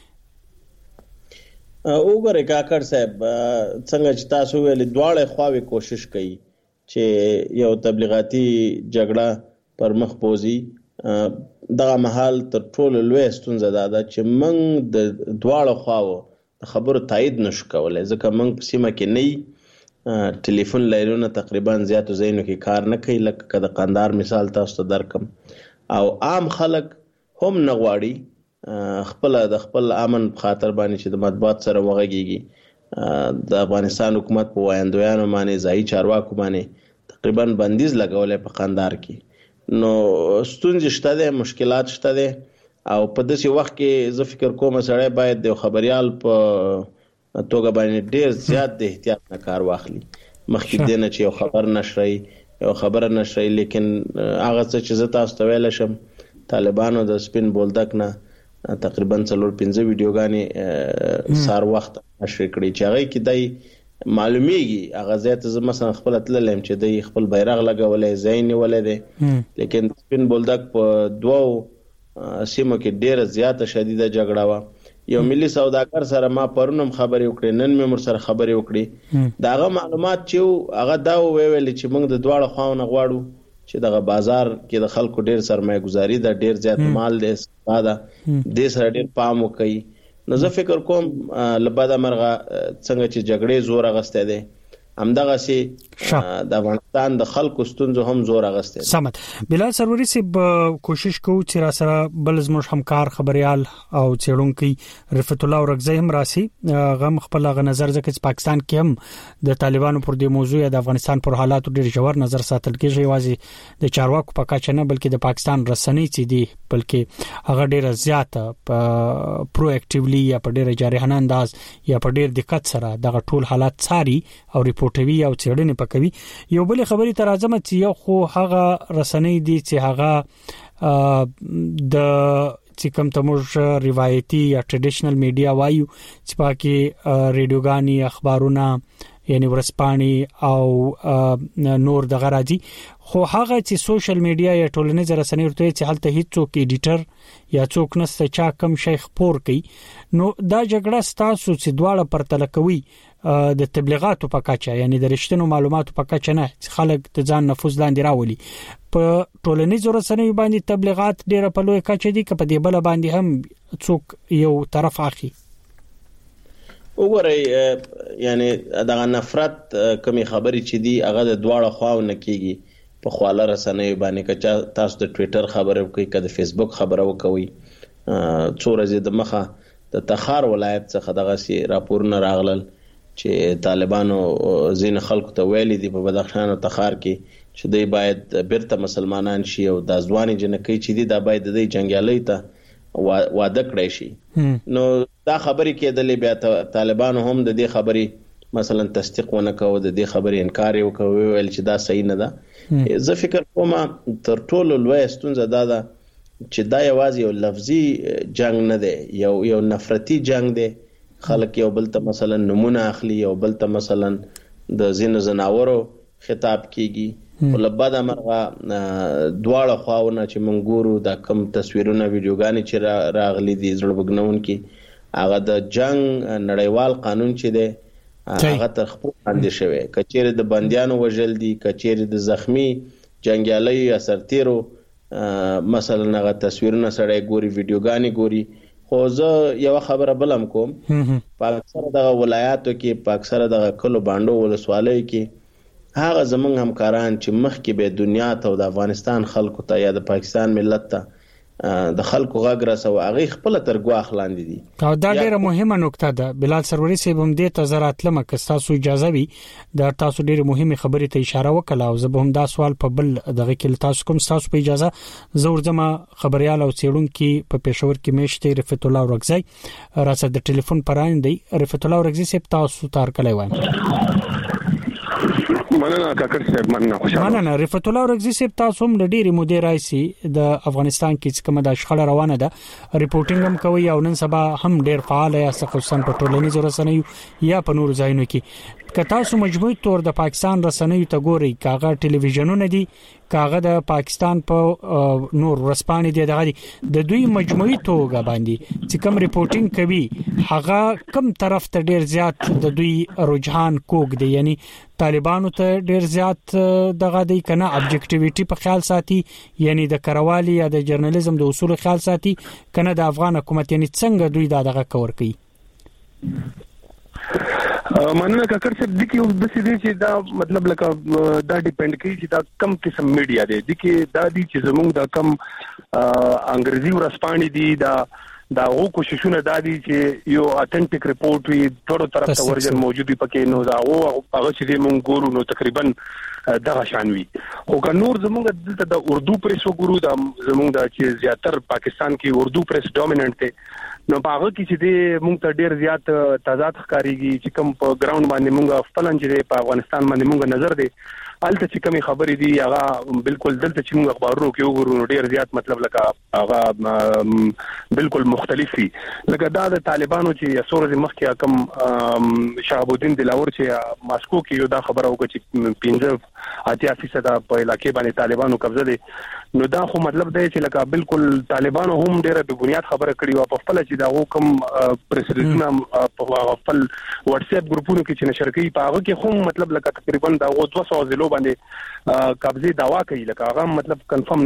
وګوره کاکړ صاحب څنګه چې تاسو ویل دواړه خواوې کوشش کوي چې یو تبلیغاتي جګړه پر مخ بوزي. دغه محل تر ټولو لوی ستونزه ده چې موږ د دواړه خواو خبرو تایید نشو کولای، ځکه موږ په سیمه کې نه ټلیفون لایرونه تقریبا زیاتو ځایونو کې کار نه کوي. لکه د قندهار مثال تاسو ته درکم او عام خلک هم نه غواړي خپل د خپل امن په خاطر باندې چې د مطبوعات سره وغږیږي. د افغانستان حکومت په وایندویانو باندې ځای چارواکو باندې تقریبا بندیز لګولې په قندهار کې. نو ستونزې شته ده، مشکلات شته ده او په داسې وخت کې زه فکر کوم سړی باید د خبريال په توګه باندې ډیر زیات د احتیاط نه کار واخلي. مخکې دنه چې یو خبر نشري یو خبره نشري، لیکن هغه څه چې زه تاسو ته ویل شم طالبانو د سپین بولدک نه تقریبا 4-5 ویډیوګانې سار وخت نشر کړي چې هغه کې دای معلومیږي هغه ذات ز مثلا خپل تللم چې دای خپل بیرغ لګولې زین ولې، لیکن سپین بولدک په دوو سیمو کې ډیره زیاته شدیده جګړه و. یو ملي سوداګر سره ما پرونم خبرې وکړې، نن مې مر سره خبرې وکړې. داغه معلومات چې هغه دا ویل چې موږ د دواړو خواونه غواړو چې دغه بازار کې د خلکو ډیر سرمایه گزاري ده، ډیر زیات مال دی ساده د سره ډیر پام وکړي. نو زه فکر کوم لباده مرغه څنګه چې جګړې زور غسته ده همدغه سي د افغانستان د خلکو ستونزو هم زور اغسته. سمت بلال سروري سي کوشش کوو چې را سره بل زموږ همکار خبريال او چېړونکي رفعت الله ورغزی هم راسي غم خپل غ نظر ځکه چې پاکستان کې هم د طالبانو پر دې موضوع د افغانستان پر حالاتو ډېر ژور نظر ساتل کېږي. واځي د چارواکو په کچه نه بلکې د پاکستان رسنۍ چې دي بلکې هغه ډېر زیاته پرو اکټیولی یا په ډېر جارحانه انداز یا په ډېر دقت سره دغه ټول حالات څاري او ریپورټوي او څېړنې پکوي. یو بل خبري تر اعظم چې یو خو هغه رسنۍ دي چې هغه د چې کوم تموج روایتي یا ټریډیشنل میډیا وایو چې پاکي ریډیوګانی اخبارونه یعنی ورسپانی او نور دغه راځي خو هغه چې سوشل میډیا یا ټولنیز رسنۍ ورته چې حالت هیڅوک ایډیټر یا څوک نسته چا کم شي خبر کوي نو دا جګړه ستاسو چې دواړه پرتل کوي د تبلیغاتو په کچه یعنی د رښتینو معلوماتو په کچه نه خلک د ځان نفوذ لاندې راولي په ټولنیز رسنۍ باندې تبلیغات ډیره په لوی کچه دي که په دې بل باندې هم څوک یو طرف اخی وګورئ یعنی دغه نفرت کمی خبري چې دی هغه د دواړه خواونه کیږي په خواله رسنۍ باندې که تاسو د ټوئیټر خبره وکړئ که د فیسبوک خبره وکوي څو ورځې د مخه د تخار ولایت څخه دغه سي راپورونه راغلل چې طالبانو زین خلکو ته ویلي دي په بدخشان او تخار کې چې دوی باید بیرته مسلمانان شي او د ځواني جنکۍ چې دي دا باید د جنگیالۍ ته واده کړی شي. نو دا خبرې کېدلې بیا طالبانو هم د دې خبرې مثلا تصدیق ونه کوي د دې خبرې انکار وکوي ویل چې دا صحیح نه ده. زه فکر کوم تر ټولو لوی ستونزه دا ده چې دا یوازې یو لفظي جنگ نه دی یو نفرتي جنگ دی. خلک یو بل ته مثلا نمونه اخلي یو بل ته مثلا د زینو زناورو خطاب کیږي ولبد امرغه دواړه خواونه چې مونږ ګورو د کم تصویرونه ویډیوګانی چې راغلي دي زړه بګنون کې هغه د جنگ نړیوال قانون چې دی هغه تر خپل باندې شوی کچېره د بنديانو وژل دي کچېره د زخمی جنگیالي اثرتیرو مثلا هغه تصویرونه سره ګوري ویډیوګانی ګوري. خو زه یو خبره بلم کوم په اکثره دغه ولایاتو کې په اکثره دغه کلو باندې ولسوالۍ کې هغه زمونږ همکاران چې مخکې به دنیا ته او د افغانستان خلکو ته یا د پاکستان ملت ته د خلکو غږ رسو هغه خپل تر ګواخ لاندې دي. او دا ډیره مهمه نقطه ده بلال سروري صاحب هم دې ته زرات لمه که تاسو اجازه وي دا تاسو ډیره مهمه خبره ته اشاره وکړه او زه به هم دا سوال په بل دغه کې تاسو کوم تاسو په اجازه زور زما خبريال او چېړونکي په پېښور کې مشته رفعت الله ورغزی راځه د ټلیفون پران دی. رفعت الله ورغزی صاحب تاسو تار کله وایم مننه کاکر صاحب مننه رفعت الله ورغزی صاحب تاسو هم ډېری مدیر رئیسي د افغانستان کې کومه د شخړه روانه ده ریپورټینګ هم کوي او نن سبا هم ډېر فعال یا خصوصا په ټولنیزو رسنیو یا په نور ځایونو کې که تاسو مجموعي تور د پاکستان رسنیو ته ګورئ کاغه ټلویزیونونه دي کاغه د پاکستان په نور ورسپانې دي دغه د دوی مجموعي توګه باندې چې کوم ریپورټینګ کوي هغه کوم طرف ته ډیر زیات د دوی رجحان کوګ دی یعنی طالبانو ته ډیر زیات دغه دی کنه ابجیکټیویټي په خیال ساتي یعنی د کروالي یا د جرنالیزم د اصول خیال ساتي کنه د افغان حکومت یعنی څنګه دوی دغه کور کوي. مننه کاکر صاحب د کیو د سې چې دا مطلب لکه دا ډیپند کوي چې دا کم قسم میډیا دی د کی دا دي چې زموږ دا کم انګریزي ورسپانې دي دا غو کوششونه دا دي چې یو اتنټیک ریپورت وي ټولو طرف ته ورجن موجودي پکې نو دا هغه چې موږ ګورو نو تقریبا دغه شان وي خو که نور زموږ دلته د اردو پریس وګورو دا زموږ د چې زیاتر پاکستان کې اردو پریس ډومیننٹ دی نو هغه کې چې د موږ ته ډیر زیات تضاد ښکاریږي چې کوم په ګراوند باندې موږ خپل چې په افغانستان باندې موږ نظر دی الته چې کومي خبرې دي هغه بالکل دلته چې موږ اخبارونو کې وګورو نو ډیر زیات مطلب لکه هغه بالکل مختلف وي لکه دا د طالبانو چې سورج مخکې کوم شهاب الدین دلاور چې ماسکو کې یو دا خبره وکړه چې 50% په علاقې باندې طالبانو قبضه دي نو دا خو مطلب دی چې لکه بالکل طالبانو هم ډیره د بنیاد خبره کړې و په خپل چې دا کوم پریسیډنټ په خپل واتس اپ ګروپونو کې چې نشر کوي په هغه کې هم مطلب لکه تقریبا دا 200 ضلعو باندې قبضه داوا کوي لکه هغه مطلب کنفرم نه دی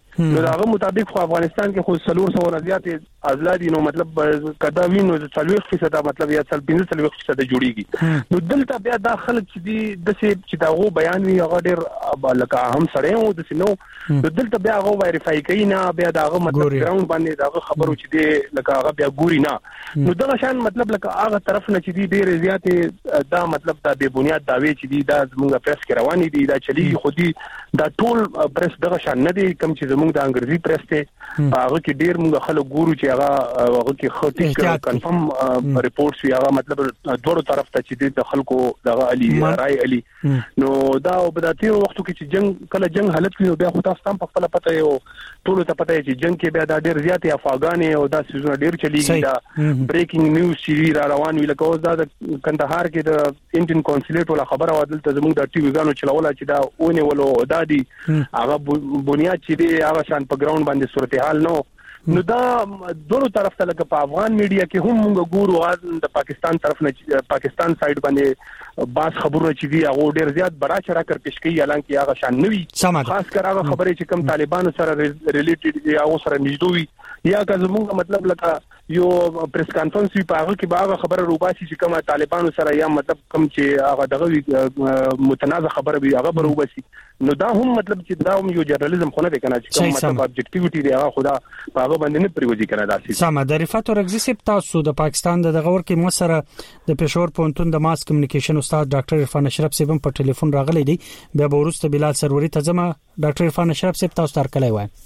نو هغه مطابق خو افغانستان کې خو 300 نه زیات ازلادي نو مطلب کدا وینو 40% مطلب یا 15% جوړیږي نو دلته بیا دا خلک چې دي د چې دا غو بیان وی هغه ډېر لکه هم سره او د سينو دلته بیا هغه ویریفای کوي نه بیا دا هغه مطلب ګراوند باندې دا خبرو چې دي لکه هغه بیا ګوري نه نو دا شان مطلب لکه هغه طرف نه چې دي ډېر زیات دا مطلب دا به بنیاد داوی چې دي دا زموږ پریس کې رواني دي دا چلی خو دي دا ټول پریس دغه شان نه دي کوم چې زموږ د انګریزي پریس ته هغه کې ډېر موږ خلک ګورو چې هغه کې خطي کنفرم ریپورټس وی هغه مطلب دوه طرف ته چې د خلکو دغه علي رائے علي نو دا په داتي وختو کې چې جنگ کله جنگ حالت وي بیا خو تاسو هم په خپل پته یو ټول ته پته چې جنگ کې بیا دا ډېر زیات افغاني او دا سيزونه ډېر چلیږي دا بریکینګ نیوز چې را روان وي لکه اوس دا د کندهار کې د انډین کونسلیټ ولا خبره ودل ته زموږ د ټي وی غانو چلوله چې دا اونې ولو دادي هغه بنیاد چې دی هغه شان په ګراوند باندې صورتحال نو نو دا دوه طرف ته لکه په افغان میډیا کې هم موږ ګورو د پاکستان طرف نه پاکستان سایډ باندې باز خبرونه چې دی هغه ډیر زیات بڑا چرا کر پیش کوي اعلان کې هغه شان نوي خاص کر هغه خبره چې کم طالبانو سره ریلیټډ یا او سره نږدوي یا که زموږ مطلب لکه یو پریس کانفرنس په هغه کې باغه خبره روباسي چې کومه طالبانو سره یا مطلب کم چې هغه دغه متنازع خبره به هغه روباسي نو دا هم مطلب چې دا هم یو جرنالیزم خو نه دی کنه چې کوم مطلب ابجکټیویټي دی هغه خدا په هغه باندې نه پریوځي کنه داسې سم د رفعت ورغزي سپ تاسو د پاکستان د غور کې مسره د پېښور پونتون د ماس کمیونیکیشن استاد ډاکټر عرفان اشرف سپ په ټلیفون راغلی دی بیا ورسته بلال سروري ته ځم ډاکټر عرفان اشرف سپ تاسو تر کله وای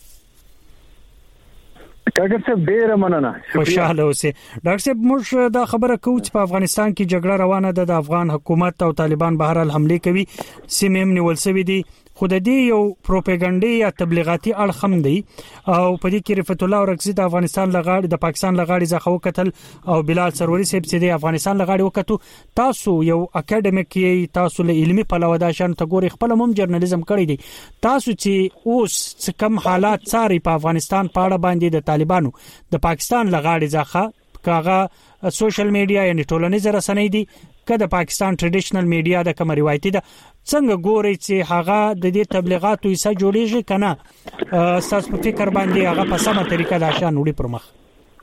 ډاکټر صاحب ډیر مننه خوشاله اوسئ ډاکټر صاحب موږ دا خبره کوو چې په افغانستان کې جګړه روانه ده د افغان حکومت او طالبان بهر حال حمله کوي سیمم نیول شوی دي خو د دې یو پروپاګاندا یا تبلیغاتي اړخ هم دی او په دې کې رفعت الله ورغزي د افغانستان لغاړي د پاکستان لغاړي ځخه وکتل او بلال سروري صاحب چې د افغانستان لغاړي وکتو تاسو یو اکیډمیک تاسو له علمي پلوه دا شان ته ګوري خپل هم جرنالیزم کړی دی تاسو چې اوس کم حالات ساري په افغانستان پاړه باندې د طالبانو د پاکستان لغاړي ځخه کاغه سوشل میډیا یعنی ټولنیز رسنۍ دي کله پاکستان ټریډیشنل میډیا د کوم روایتي ده څنګه ګوري چې هغه د دې تبلیغاتو یې سره جوړیږي کنه تاسو په فکر باندې هغه په سمه طریقه د شان وړي پر مخ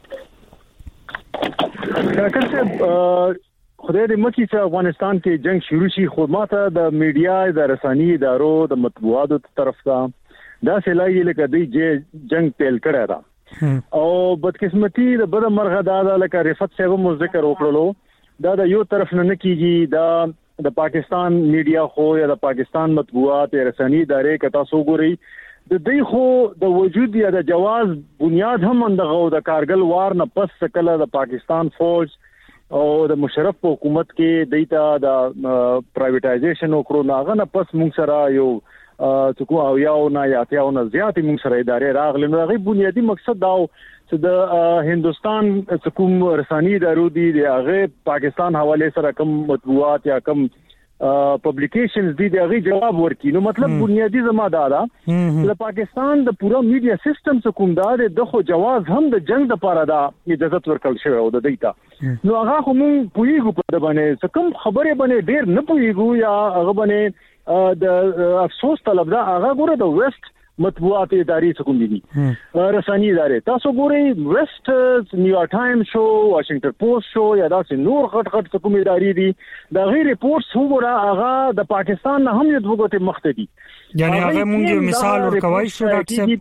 ډاکټر صاحب خدای دې مکه چې افغانستان کې جنگ شروع شي خو ماته د میډیا د رسنۍ ادارو د مطبوعاتو طرف ته دا سلایي لکه دې جنگ پیل کړی دا او بدقسمتي د بد مرغه دا لکه رفعت صاحب مو ذکر وکړلو دا د یو طرف نه کیږي دا د پاکستان میډیا خو یا د پاکستان مطبوعات رسنۍ ادارې کتا سو ګوري د دې خو د وجود یا د جواز بنیاد هم اندغه د کارګل وار نه پس کله د پاکستان فوج او د مشرف حکومت کې دیتا د پرایویټایزیشن وکړو ناغه نه پس موږ سره یو څوک او یو نه یا ته او نه زیات موږ سره ادارې راغلي نو غي بنیادی مقصد دا چې د هندستان کوم رسنۍ ادارو دي د هغه پاکستان حواله سره کوم مطبوعات یا کوم پبلیکیشنز دي د هغه جواب ورکړي نو مطلب بنیادی زما دا د پاکستان د پورا میډیا سیستم کوم دا د خو جواز هم د جنگ د لپاره دا اجازه ورکړل شوی او د دیتا نو هغه خو موږ پویګو په باندې کوم خبره باندې ډیر نه پویګو یا هغه باندې د افسوس طلب دا هغه ګوره د ویسټ مطبوعات ادارې څخه کوم دي رسنۍ ادارې تاسو ګورئ ویسټ نیویارک ټایمز شو واشنگټن پوسټ شو یا دا نور غټ کوم ادارې دي دا غیر ریپورتس وګوره هغه د پاکستان نه هم یو وګته مخته دي یعنی هغه مونږ مثال ورکوي شو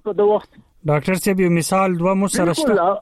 ډاکټر صاحب یو مثال دوه مو سره شته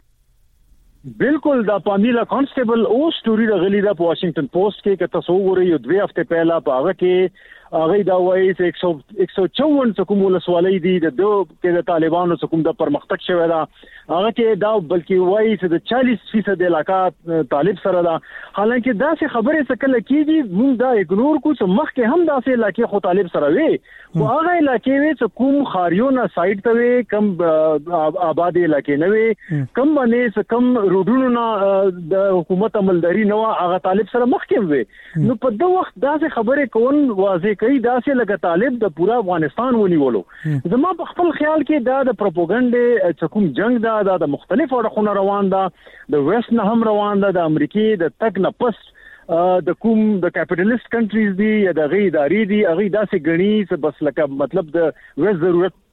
بالکل دا پامیلا کانسټیبل او سټوري غلی دا په واشنگټن پوسټ کې که تاسو وګورئ یو 2 هفته پهلا په هغه کې هغه دا وایي چې 154 کوم ولسوالۍ دي د کې د طالبانو کوم د پرمختګ شوی دا هغه کې دا بلکې وایي چې د 40% علاقات طالب سره دا حالانکه دا څه خبره څه کله کیږي موږ دا اګنور کو چې مخکې هم دا څه علاقې خو طالب سره وي او هغه علاقې وي چې کوم خاریونه سایت ته وي کم آبادی علاقې نه وي کم باندې کم روډونو نه د حکومت عملداري نه هغه طالب سره مخکې وي نو په دغه وخت دا څه خبره کول واضح کوي دا څه لکه طالب د پورا افغانستان ونیولو زما په خپل خیال کې دا د پروپاګاندا چې کوم جنگ دا د مختلفو اړخونو روان ده د ویسټ نه هم روان ده د امریکای د تک نه پس د کوم د کیپټالیست کنټریز دي یا د غي ادارې دي هغه داسې غني چې بس لکه مطلب د ویسټ ضرورت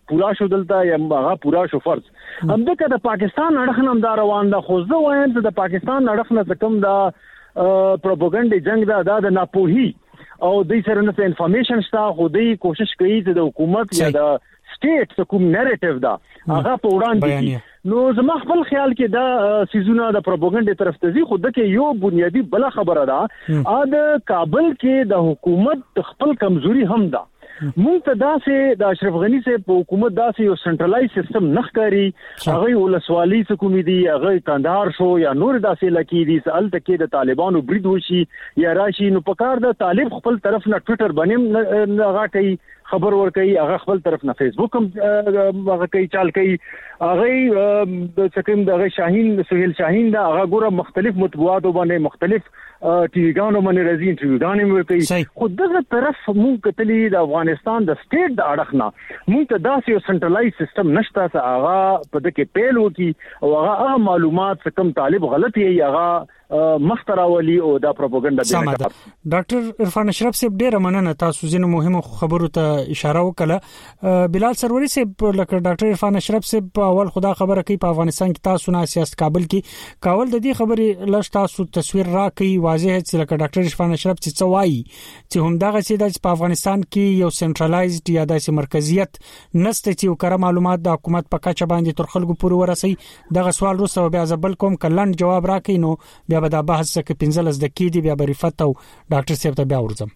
پورا شو دلته یا هغه پورا شو فرض هم د پاکستان اړخ نم دا روان ده خو زه وایم چې د پاکستان اړخ نه کوم دا پروپاګاندا جنگ دا د ناپوهي او د سره نه انفارمیشن شته خو دوی کوشش کوي چې د حکومت یا د سټیټ کوم نریټیو دا هغه په وړاندې نو زما خپل خیال کې دا سيزونه د پروپاګاندا طرف ته ځي خو د کې یو بنیادی بل خبره ده د کابل کې د حکومت خپل کمزوري هم ده مونږ ته داسې د اشرف غنی سره په حکومت داسې یو سنټرلایز سیستم نخکاری هغه ولسوالۍ څخه کومې دي هغه کندهار شو یا نور داسې لکی دي سال تکي د طالبانو برید وشي یا راشي نو په کار د طالب خپل طرف نه ټوئیټر باندې هغه کوي خبر ور کوي هغه خپل طرف نه فیسبوک هم هغه کوي چال کوي هغه د چکم د شاهین سہیل شاهین دا هغه ګوره مختلف مطبوعات باندې مختلف ټیویګانو باندې راځي ټیویګانې ورکوي خو دغه طرف مونږ کتلی د افغانستان د سټیټ د اړخ نه مونږ ته داسې یو سنټرلایز سیستم نشته چې هغه په دغه پیل وکي او هغه معلومات کم طالب غلط یي هغه مختراولي او دا پروپاګاندا دی. ډاکټر عرفان اشرف صاحب ډیر مننه تاسو زینو مهمه خبرو ته اشاره وکړه. بلال سروري صاحب لکه ډاکټر عرفان اشرف صاحب اول خدا خبره کوي په افغانستان کې تاسو نه سیاست کابل کې کاول د دې خبرې لږ تاسو تصویر راکړي واضح چې لکه ډاکټر عرفان اشرف چې وایي چې همدغه چې په افغانستان کې یو سنټرلایزډ یا داسې مرکزیت نشته چې وکړه معلومات د حکومت په کچه باندې تر خلکو پورې ورسي دغه سوال روسه بیا ځبل کوم کلند جواب راکړي نو بیا به دا بحث کې 15 دقیقې دی بیا به رفت او ډاکټر صاحب ته بیا ورځم.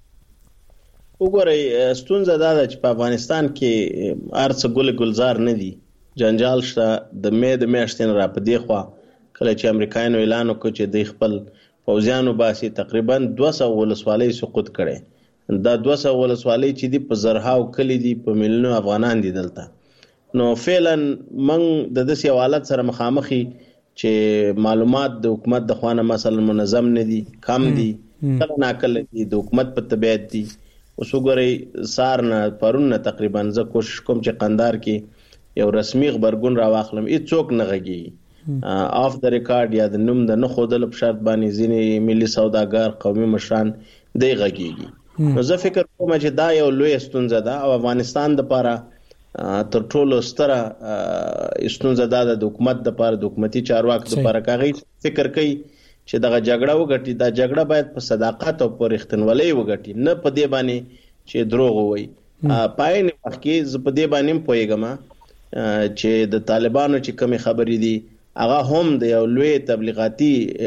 وګورئ ستونزه دا ده چې په افغانستان کې ارڅ ګلزار نه دي جنجال شته د میاشتې را په دی خوا کله چې امریکایانو اعلان وکړ چې د خپل فوجیانو باسي تقریبا 200 ولسوالۍ سقوط کړي دا 200 ولسوالۍ چې دی په زرهاو کلی دي په ملیونو افغانان دي دلته نو فعلا من د دې حوالت سره مخامخي چې معلومات د حکومت د خوانه مثلا منظم نه دي کم دي کله ناکله دي د حکومت په طبيعت دي اوس وګورئ سارنه پرونه تقریبا زه کوشش کوم چې قندار کې یو رسمي خبرګون را واخلم هیڅوک نه غږی اف د ریکارډ یا د نوم د نه خودل په شرط باندې ځینې ملي سوداګر قومي مشران دی غږیږي نو زه فکر کوم چې دا یو لوی ستونزه ده او افغانستان د لپاره تر ټولو ستره ستونزه ده د حکومت د لپاره د حکومتي چارواکو د لپاره کاغی فکر کوي چې دغه جګړه وګټي دا جګړه باید په صداقت او په رښتینولۍ وګټي نه په دې باندې چې دروغ وایي پاین وخت کې ز په دې باندې پويګم چې د طالبانو چې کوم خبرې دي هغه هم د یو لوی تبلیغاتي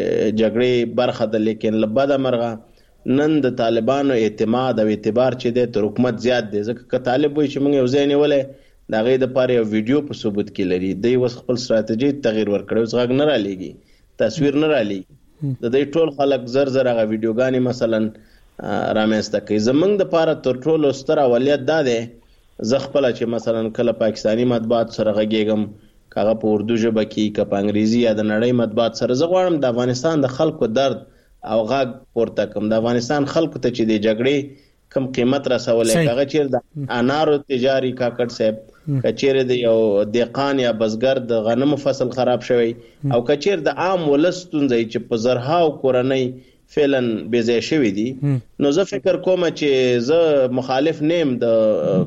جګړې برخه ده لیکن لبدا مرغه نن د طالبانو اعتماد او اعتبار چې د حکومت زیات دي ځکه ک طالب وي چې موږ یو ځای نیولې دا غي د پاره یو ویډیو په ثبوت کې لري دی وس خپل ستراتیژي تغییر ورکړي زغ نه را لېږي تصویر نه را لېږي د دې ټول خلک زر هغه ویډیوګانی مثلا رامنسته کوي زمنګ د پاره تر ټولو ستر اولیت دا ده زغ خپل چې مثلا کله پاکستانی مطبوعات سره غږیږم کاغه په اردو ژبه کې ک په انګریزي یا د نړۍ مطبوعات سره زغ غواړم د افغانستان د خلکو درد او غاګ پورته کوم د افغانستان خلکو ته چې د جګړې کم قیمت رسولې هغه چیر د انارو تجاري کاکړ صاحب کچیر د یو دیقان یا بزګر د غنمو فصل خراب شوی او کچیر د عام ولستونځي چې په زرهاو کورنۍ فعلا بيځای شوی دي نو زه فکر کوم چې زه مخالف نیم د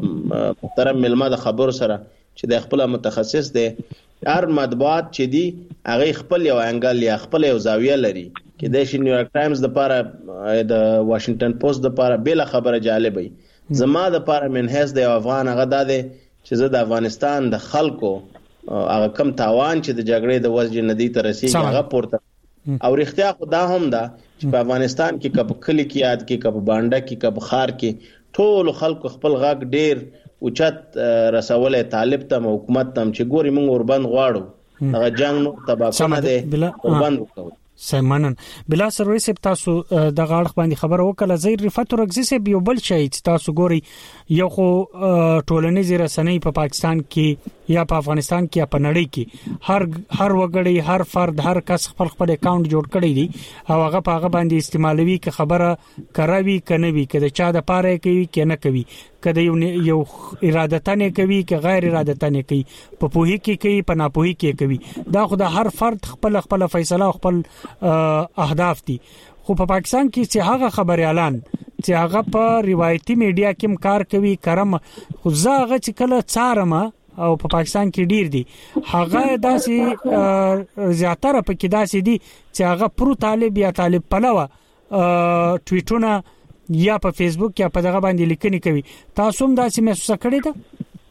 محترم ملما د خبرو سره چې د خپل متخصص دی هر مطبوعات چې دی هغه خپل یو انګل یا خپل یو زاویه لري کې د نیویارک ټایمز د لپاره د واشنگټن پوسټ د لپاره بل خبره جالبه زما د لپاره منحص د افغان هغه د چې زه د افغانستان د خلکو هغه کم تاوان چې د جګړې د وجې ندی تر رسیدي هغه پورته او رښتیا خدا هم دا چې په افغانستان کې کب کلی کې یاد کې کب بانډه کې کب خار کې ټول خلکو خپل غاګ ډیر اوچت رسولې طالب ته حکومت ته چې ګوري موږ وربند غواړو هغه جنگ نو تباکونه ده وربند وکړو سیمنن بلا سروي سپ تاسو د غاړه باندې خبر وکړه زیر رفعت ورغزي سپ یو بل شي چې تاسو ګوري یو خو ټولنیزه رسنۍ په پاکستان کې یا په افغانستان کې یا په نړۍ کې هر وګړي هر فرد هر کس خپل اکاونټ جوړ کړی دی او هغه په هغه باندې استعمالوي که خبره کراوي کنه وي کله چا د پاره کوي کنه کوي کله یو ارادتانه کوي که غیر ارادتانه کوي په پوهي کې کوي په ناپوهي کې کوي دا خو د هر فرد خپل فیصله خپل اهداف دي خو په پاکستان کې چې هغه خبريالان چې هغه په روایتي میډیا کې کار کوي کرم خو زاغه چې کله څارما او په پاکستان کې ډیر دي هغه داسې زیاتره په کې داسې دي چې هغه پرو طالب یا طالب پلوه ټویټونه یا په فیسبوک یا په دغه باندې لیکنې کوي تاسو هم داسې محسوس کړئ ته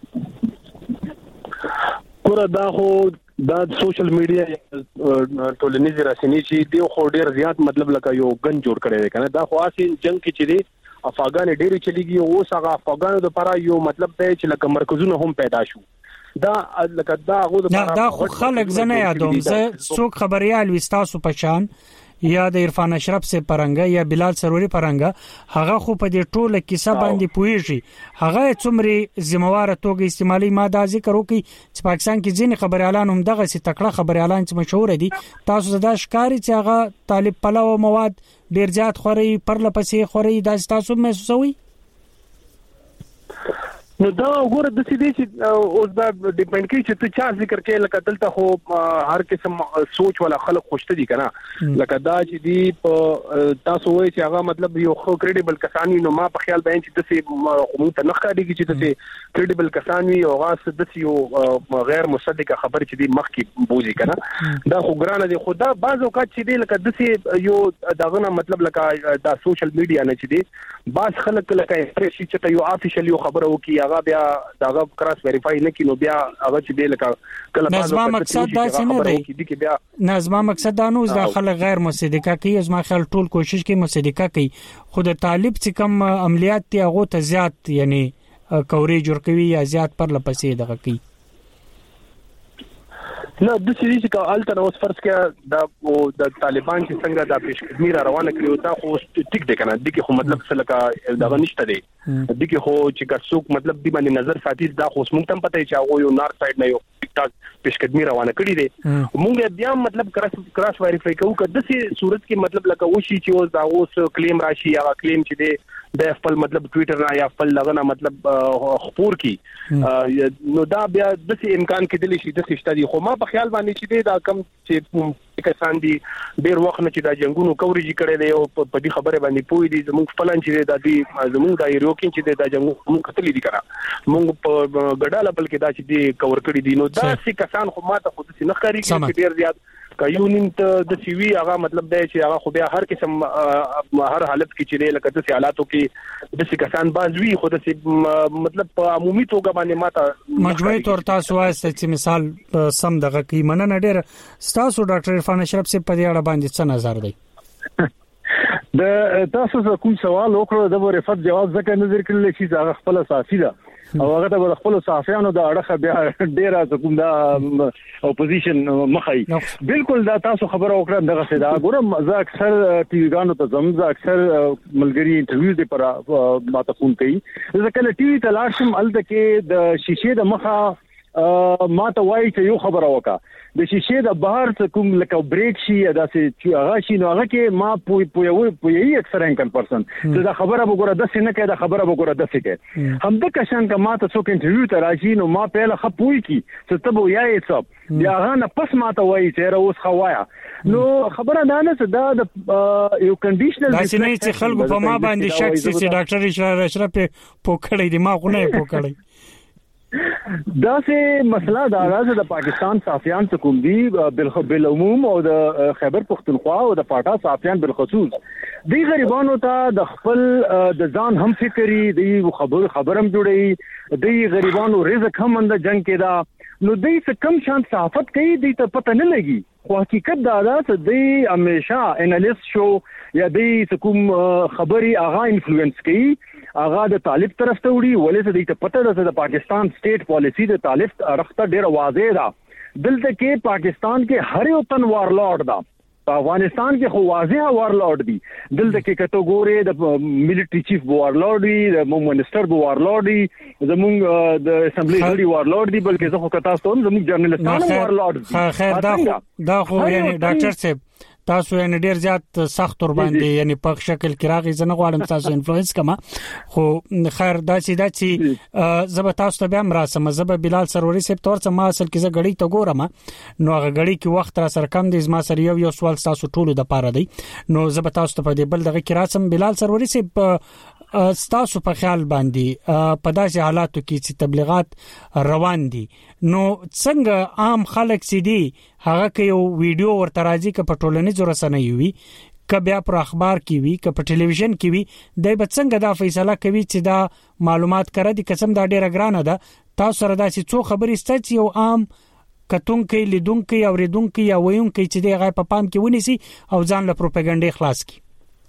ګوره دا خو دا سوشل میډیا ټولنیز رسنۍ چې دی خو ډیر زیات مطلب لکه یو ګن جوړ کړی دی کنه دا خو اصل جنگ کې چې دی افغان ډېری چلیږي او څنګه افغانانو لپاره یو مطلب دی چې لکه مرکزونه هم پیدا شو دا لکه دا غو دا خو خلک زنه یادوم زه څوک خبريال وستاسو پشان یا د عرفان اشرف سے پرنګا یا بلال سروري پرنګا هغه خو په دې ټوله کیسه باندې پويږي هغه څومره ذمہوار توګه استعمالي ماده ذکر وکي چې پاکستان کې ځینې خبريالان هم دغه سي تکړه خبريالان چې مشهور دي تاسو زدا ښکاری چې هغه طالب پلو مواد ډیر زیات خوري پرلپسې خوري دا تاسو محسوسوي نو دا وګوره د سې دي چې اوس دا ډیپند کوي چې ته چا ذکر کې لکه دلته خو هر قسم سوچ ولا خلک خوشته دي کنه لکه دا چې دی په تاسو وایي چې هغه مطلب یو خو کریډیبل کسانی نو ما په خیال باندې چې د سې قوم ته نخ کړي چې د سې کریډیبل کسانی او غاص د سې یو غیر مصدقه خبر چې دی مخ کې بوزي کنه دا خو ګرانه دي خدا بعض اوقات چې دی لکه د سې یو داغه مطلب لکه دا سوشل میډیا نه چې دی بعض خلک لکه پرې چې ته یو افیشل یو خبره وکي هغه بیا داغه کراس ویریفای نه کینو بیا هغه چې دی لکه کله نظم مقصد دا څه نه دی نظم مقصد دا نو داخله غیر مصدقه کوي زما خیال ټول کوشش کوي مصدقه کوي خود طالب چې کم عملیات تی هغه ته زیات یعنی کوري جوړ کوي یا زیات پر لپسې دغه کوي نو د سې چې الټر اوس فرض کې د طالبان چې څنګه د پیشقدمي روانه کړو تا خو ټیک دی کنه د کې خو مطلب څه لکه دا نشته دی د کې خو چې ګرڅوک مطلب دی باندې نظر ساتي دا خو موږ تم پته چې هغه یو نارث سایډ نه یو ټیک ټاک پیشقدمي روانه کړی دی موږ بیا مطلب کراس ویریفای کوو که د سې صورت کې مطلب لکه وشي چې اوس دا اوس کلیم راشي یا کلیم چې دی د خپل مطلب ټویټر نه یا خپل لغنه مطلب خبر کی نو دا بیا د سې امکان کې دلی شي د سشته دي خو ما په خیال باندې چې دا کم چې کسان دي ډیر وخت نه چې دا جنگونو کوریج کړي دی او په دې خبره باندې پوي دي زموږ فلان چې دا دي زموږ د ایروکین چې دا جنگونو موږ کتلې دي کړه موږ په ګډاله بل کې دا چې دي کور کړی دي نو دا سې کسان خو ما ته خود سې نه خاري کې ډیر زیات کایونین ته د سیوی هغه مطلب دی چې هغه خو بیا هر قسم هر حالت کې چې لکه د حالاتو کې د څه کسان بازوي خو د مطلب په عمومي توګه باندې ماته مجموعي تور تاسو وایي چې مثال سم دغه کې مننه ډیر تاسو ډاکټر عرفان اشرف سے په دې اړه باندې څه نظر دی د تاسو کوم سوال وکړو د ورفت جواب ځکه نظر کړل چې هغه خپل اساسي ده او هغه د خپل صحافیانو د اړه بیا ډیره کوم دا اپوزیشن مخای بالکل دا تاسو خبره وکړه دغه څه دا ګورم زه اکثر ټي وی غانو ته زم زه اکثر ملګری انټرویو دې پر ماته فون کوي زه کله ټي وی ته لاړم الته کې د شیشې د مخه ماته وایي چې یو خبره وکړه د شیشې د بهر څخه کوم لکه بریک شي یا داسې چې هغه شي نو هغه کې ما پوي اکثر انکن پرسن دا خبره وګوره د سینه کې دا خبره وګوره د سکه هم د کشان کا ما ته څوک انټرویو ته راځي نو ما په لخ پوي کی چې ته وو یای څه یا هغه نه پس ما ته وایي چې اوس خوایا نو خبره دا نه دا د یو کنډیشنل دا چې خلکو په ما باندې شک سي چې ډاکټر اشرف پوکړی دی ما خو نه پوکړی دا سه مسله دا راځي د پاکستان صحافیان څخه کوم دي بالعموم او د خیبر پختونخوا او د پاټا صحافیان بالخصوص دی غریبانو ته د خپل د ځان هم فکری دی خبرم جوړي دی غریبانو رزق هم اند جنگ کې دا نو دی څه کم شان صحافت کوي دی ته پته نه لګي خو حقیقت دا ده چې دی همیشه انالیست شو یا دی کوم خبري اغا انفلوئنس کوي اغا د طالب طرف ته وړي ولې ته د پته ده د پاکستان سټیټ پالیسی د طالب رخته ډیر واضح ده دلته کې پاکستان کې هر یو تن وارلورډ ده په افغانستان کې خو واضح وارلورډ دي دلته کې کټګوري د ملټری چیف وارلورډ دي د منسٹر وارلورډ دي زموږ د اسمبلی غړي وارلورډ دي بلکې زه خو کتا ستون زموږ جرنالستانو وارلورډ خیر دا خو یعنی ډاکټر صاحب تاسو یې ډیر زیات سخت ور باندې یعنی په شکل کې راغی زنه غواړم تاسو انفلوئنس کما خو خیر داسې زب تاسو ته بیا مراسم زب بلال سروري سپ تور څه ما اصل کې ز غړي ته ګورم نو هغه غړي کې وخت را سره کم دي زما سره یو سوال تاسو ټولو د پاره دی نو زب تاسو ته په دې بل دغه کې راسم بلال سروري سپ تاسو په خیال باندې په داسې حالاتو کې چې تبلیغات روان دي نو څنګه عام خلک سي دي هغه کې یو ویډیو ورته راځي ک په ټولنیزو رسنیو وي ک بیا پر اخبار کې وي ک په ټلویزیون کې وي د به څنګه دا فیصله کوي چې دا معلومات کړه دي قسم دا ډیره ګرانه ده تاسو سره داسې څو خبرې ستاسو یو عام کتونکو لیدونکو او ریدونکو یا وایونکو چې دی غي په پام کې ونیسي او ځان له پروپاګاندا خلاص کی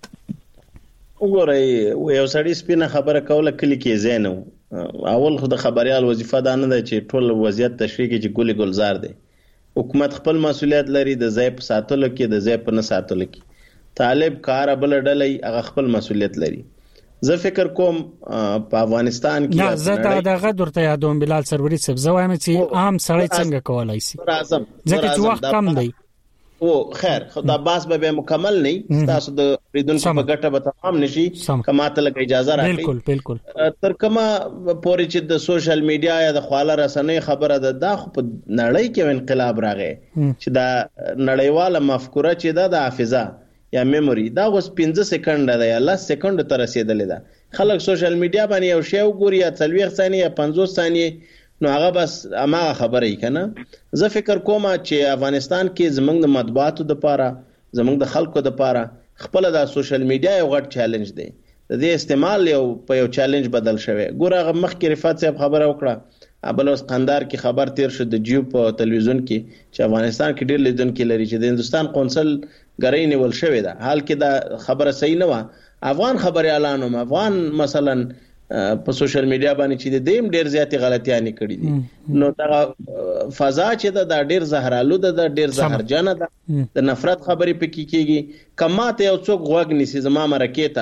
وګورئ یو سړی سپینه خبره کوله کلی کې زینو اول خو د خبريال وظیفه ده نه چې ټول وضعیت تشریح کې چې ګولي ګلزار دي حکومت خپل مسولیت لري د ځای په ساتلو کې د ځای په نه ساتلو کې طالب کار بل ډلې هغه خپل مسولیت لري زه فکر کوم په افغانستان کې نه زه دا غدر ته یادوم بلال سروري صاحب زه وایم چې عام سړی څنګه کولای شي ځکه چې وخت کم دی او خیر خدا باس به مکمل نه تاسو د ریدونکو په ګټه به تمام نشي کماته لګ اجازه راکړي بالکل تر کومه پورې چې د سوشل میډیا یا د خواله رسنۍ خبره ده خو په نړۍ کې انقلاب راغی چې دا نړیواله مفکوره چې د حافظه یا میموري دا اوس 15 سکند ده یا 10 سکند تر رسیدلې ده خلک سوشل میډیا باندې یو شی وګوري یا 40 ثانیه یا 50 ثانیه نو هغه بس اما خبرې کنه زه فکر کوم چې افغانستان کې زمنګ د مطبوعاتو د پاره زمنګ د خلکو د پاره خپل د سوشل میډیا یو غټ چیلنج دی د دې استعمال یو په یو چیلنج بدل شوی ګوره مخکې رفات صاحب خبره وکړه ابل اوس قندار کې خبر تیر شو د جیو په تلویزیون کې چې افغانستان کې ډېر لیدونکو لري چې د هندستان قونسل غړی نیول شوی دا حال کې دا خبره صحیح نه و افغان خبريالانو افغان مثلا په سوشل میډیا باندې چې د دیم ډیر زیاتې غلطیانې کړې دي نو دا فضا چې دا ډیر زهرالو ده ډیر زهرجن ده د نفرت خبرې پکې کیږي کماته یو څوک غوږ نیسي زما مرکیتا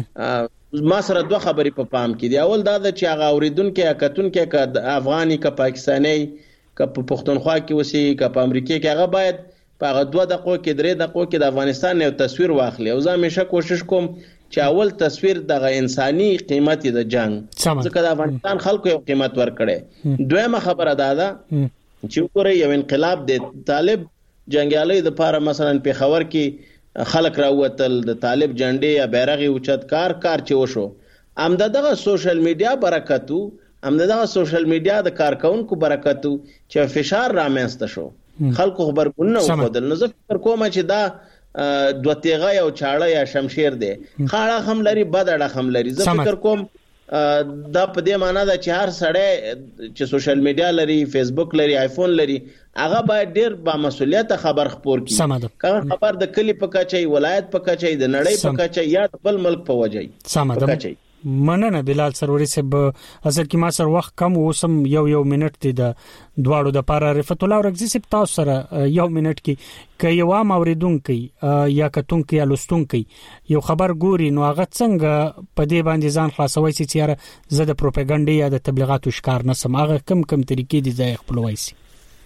ما سره دوه خبرې په پام کې دي اول دا چې هغه اوریدونکو یا کتونکو ک افغاني ک پاکستاني ک پښتونخوا کې وسی ک په امریکا کې هغه باید په هغه 2 دقیقو کې 3 دقیقو کې د افغانستان یو تصویر واخلي او زه همیشه کوشش کوم چې اول تصویر د انساني قیمت د جنگ ځکه د افغانستان خلکو یو قیمت ورکړي دویمه خبره ده چې وګورئ یو انقلاب د طالب جنگیالي د پاره مثلا په خبر کې خلک راوتل د طالب جنډې یا بیرغ اوچت کار چې وشو امدغه سوشل میډیا برکتو امدغه سوشل میډیا د کارکونکو برکتو چې فشار رامنځته شو خلکو خبرګون نه وکړل نو زه فکر کوم چې دا دوه تیغه یو چاړه یا شمشیر دی خاړه هم لري بدړه هم لري زه فکر کوم دا په دې معنی ده چې هر سړی چې سوشل میډیا لري فیسبوک لري آیفون لري هغه باید ډیر با مسؤلیت خبر خپور کړي کله خبر د کلی په کچای ولایت په کچای د نړۍ په کچای یا بل ملک په وجای په کچای مننه بلال سروري صاحب اصل کې ما سره وخت کم اوسم یو منټ دی د دواړو د پاره رفعت الله ورغزي صاحب تاسو سره یو منټ کې کې یو عام اوریدونکو یا کتونکو یا لستونکو یو خبر ګوري نو هغه څنګه په دې باندې ځان خلاصوي چې چیرې زه د پروپاګاندا یا د تبلیغاتو شکار نه سم هغه کم طریقې دي ځای خپلوي سي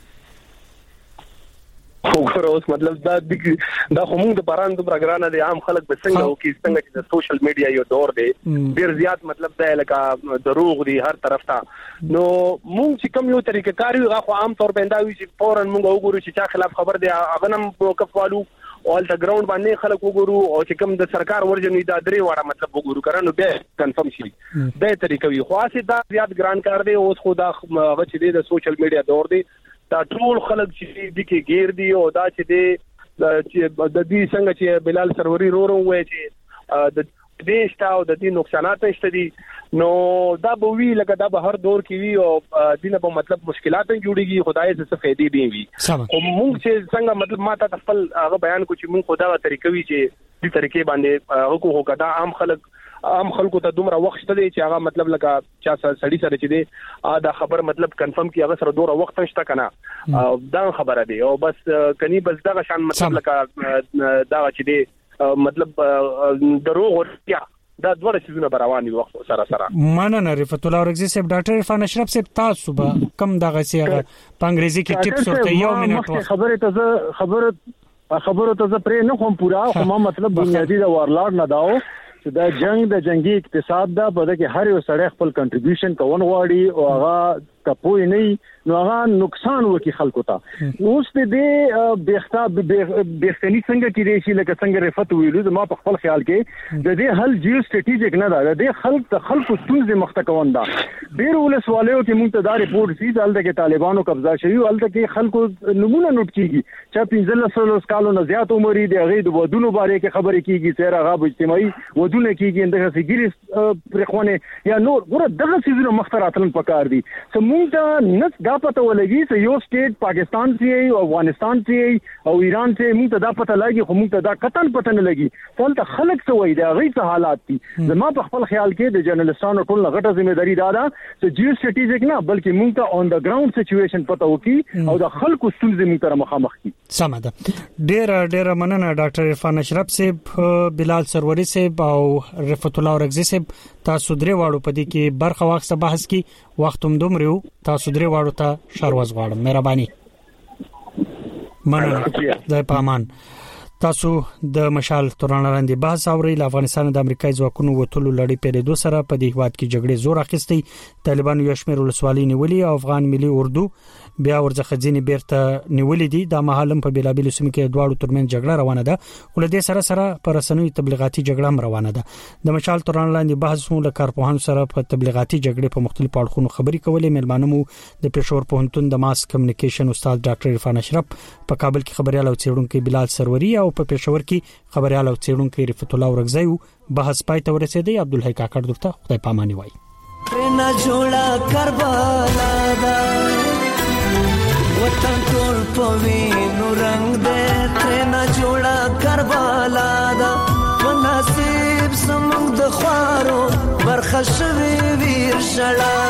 اوس مطلب دا هم د باران د پروګرام د عام خلک به څنګه او کې څنګه چې د سوشل میډیا یو دور دی ډیر زیات مطلب دا لکه دروغ دی هر طرف ته نو مونږ چې کوم یو طریقې کار یو غو عام طور باندې وي چې فورن مونږ وګورو چې چا خلاف خبر دی هغه نم موقف والو اول د ګراوند باندې خلک وګورو او چې کوم د سرکار ورجنې دا درې واړه مطلب وګورو کړه به کنفرم شي دا طریقې وي خو اسې دا زیات ګران کار دی اوس خو دا هغه چې د سوشل میډیا دور دی دا ټول خلک چې د کې غیر دی او دا چې د دې څنګه چې بلال سروري رورو وای چې د دې شتاو د دې نقصانات شته دي نو دا به وی لکه دا به هر دور کې وی او دینه په مطلب مشکلات جوړيږي خدای څه فائدې دی وی او موږ چې څنګه مطلب ما ته خپل هغه بیان کو چې موږ خدای طریقې وی چې دې طریقې باندې هغه کو کدا عام خلکو ته دومره وخت شته چې هغه مطلب لکه چا سړی سره چې دی دا خبر مطلب کنفرم کی هغه سره دوره وخت نشته کنه دا خبره دی او بس کني بس دا شان مطلب لکه دا چې دی مطلب دروغ ورتیا دا دوه شیزونه روان دي وخت سره مننه رفعت الله ورغزي صاحب ډاکټر عرفان اشرف صاحب تاسو به کم دغه سیغه په انګریزي کې ټیپس ورته یو منټ وخت خبره ته خبره خبرو ته پرې نه کوم پورا خو ما مطلب بنیادی د وارلاډ نه داو چې دا جنگ د جنگي اقتصاد دا په دغه هر یو سړی خپل کنټریبیوشن کوون غواړي او هغه کپوی نه نو هغه نقصان وکي خلکو ته اوس دې بهختنی څنګه کې شي لکه څنګه رفت ویلو ما په خپل خیال کې د دې حل جیو سټریټیجیک نه دا د خلکو ستونزې مخته کوون دا ډیر ولسوالیو کې مونږ ته دا ریپورت سي دلته کې طالبانو قبضه شوی ولته کې خلکو نمونه نوٹ کیږي چې 15 کالو نه زیات عمر دي هغه د ودونو باره کې خبرې کیږي چې هغه اجتماعي ودونه کیږي اندغه سګریس پرخونه یا نور ګوره دغه سيزونه مخته راتلل پکار دي مونږ ته نس دا پته ولګي چې یو سټیټ پاکستان سي او افغانستان سي او ایران سي مونږ ته دا پته لګي خو مونږ ته دا قطن پته نه لګي ټول خلک څه وایي دا غي څه حالات دي زما په خپل خیال کې د جرنالستانو ټول غټه ځمېداري دا چې جیو سټریټیجیک نه بلکې مونږ ته اون د ګراوند سچويشن پته وکي او د خلکو ستونزې مونږ ته مخامخ کی سم ده ډېر مننه ډاکټر عرفان اشرف صاحب بلال سروري صاحب او رفعت الله اورغزي صاحب تاسو درې واړو په دې کې برخه واخصه بحث کی وخت هم دومره تاسو درې واړو ته شارواز غواړم مهرباني مننه د پامان تاسو د مشال توران لاندې بحث اوري له افغانستان د امریکایي ځواکونو وټولو لړۍ پیرې دوه سره په دې هواد کې جګړې زور اخیستي طالبانو یو شمېر ولسوالۍ نیولې او افغان ملي اردو بیا ورځخه ځینې بیرته نیولې دي د مهالم په بیلابل سیمو کې دواړو ترمن جګړه روانه ده ولې سره سره پر رسنوي تبلیغاتي جګړه روانه ده د مشال توران لاندې بحث مو له کارپوهانو سره په تبلیغاتي جګړې په مختلفو اړخونو خبرې کولې ملمانو د پېښور پوهنتون د ماس کمیونیکیشن استاد ډاکټر عرفان اشرف په کابل کې خبريال او څېړونکو بلال سروري او په پېښور کې خبريال او څېړونکو رفعت الله اورغزي بحث پای ته ورسېدی عبدالحی کاکړ دلته خدای پاماني وای ترنا جوړه کربلا دا وطن ټول پوینو رنگ دې ترنا جوړه کربلا دا ونصیب سمون د خوارو برخه شوی ویر شړا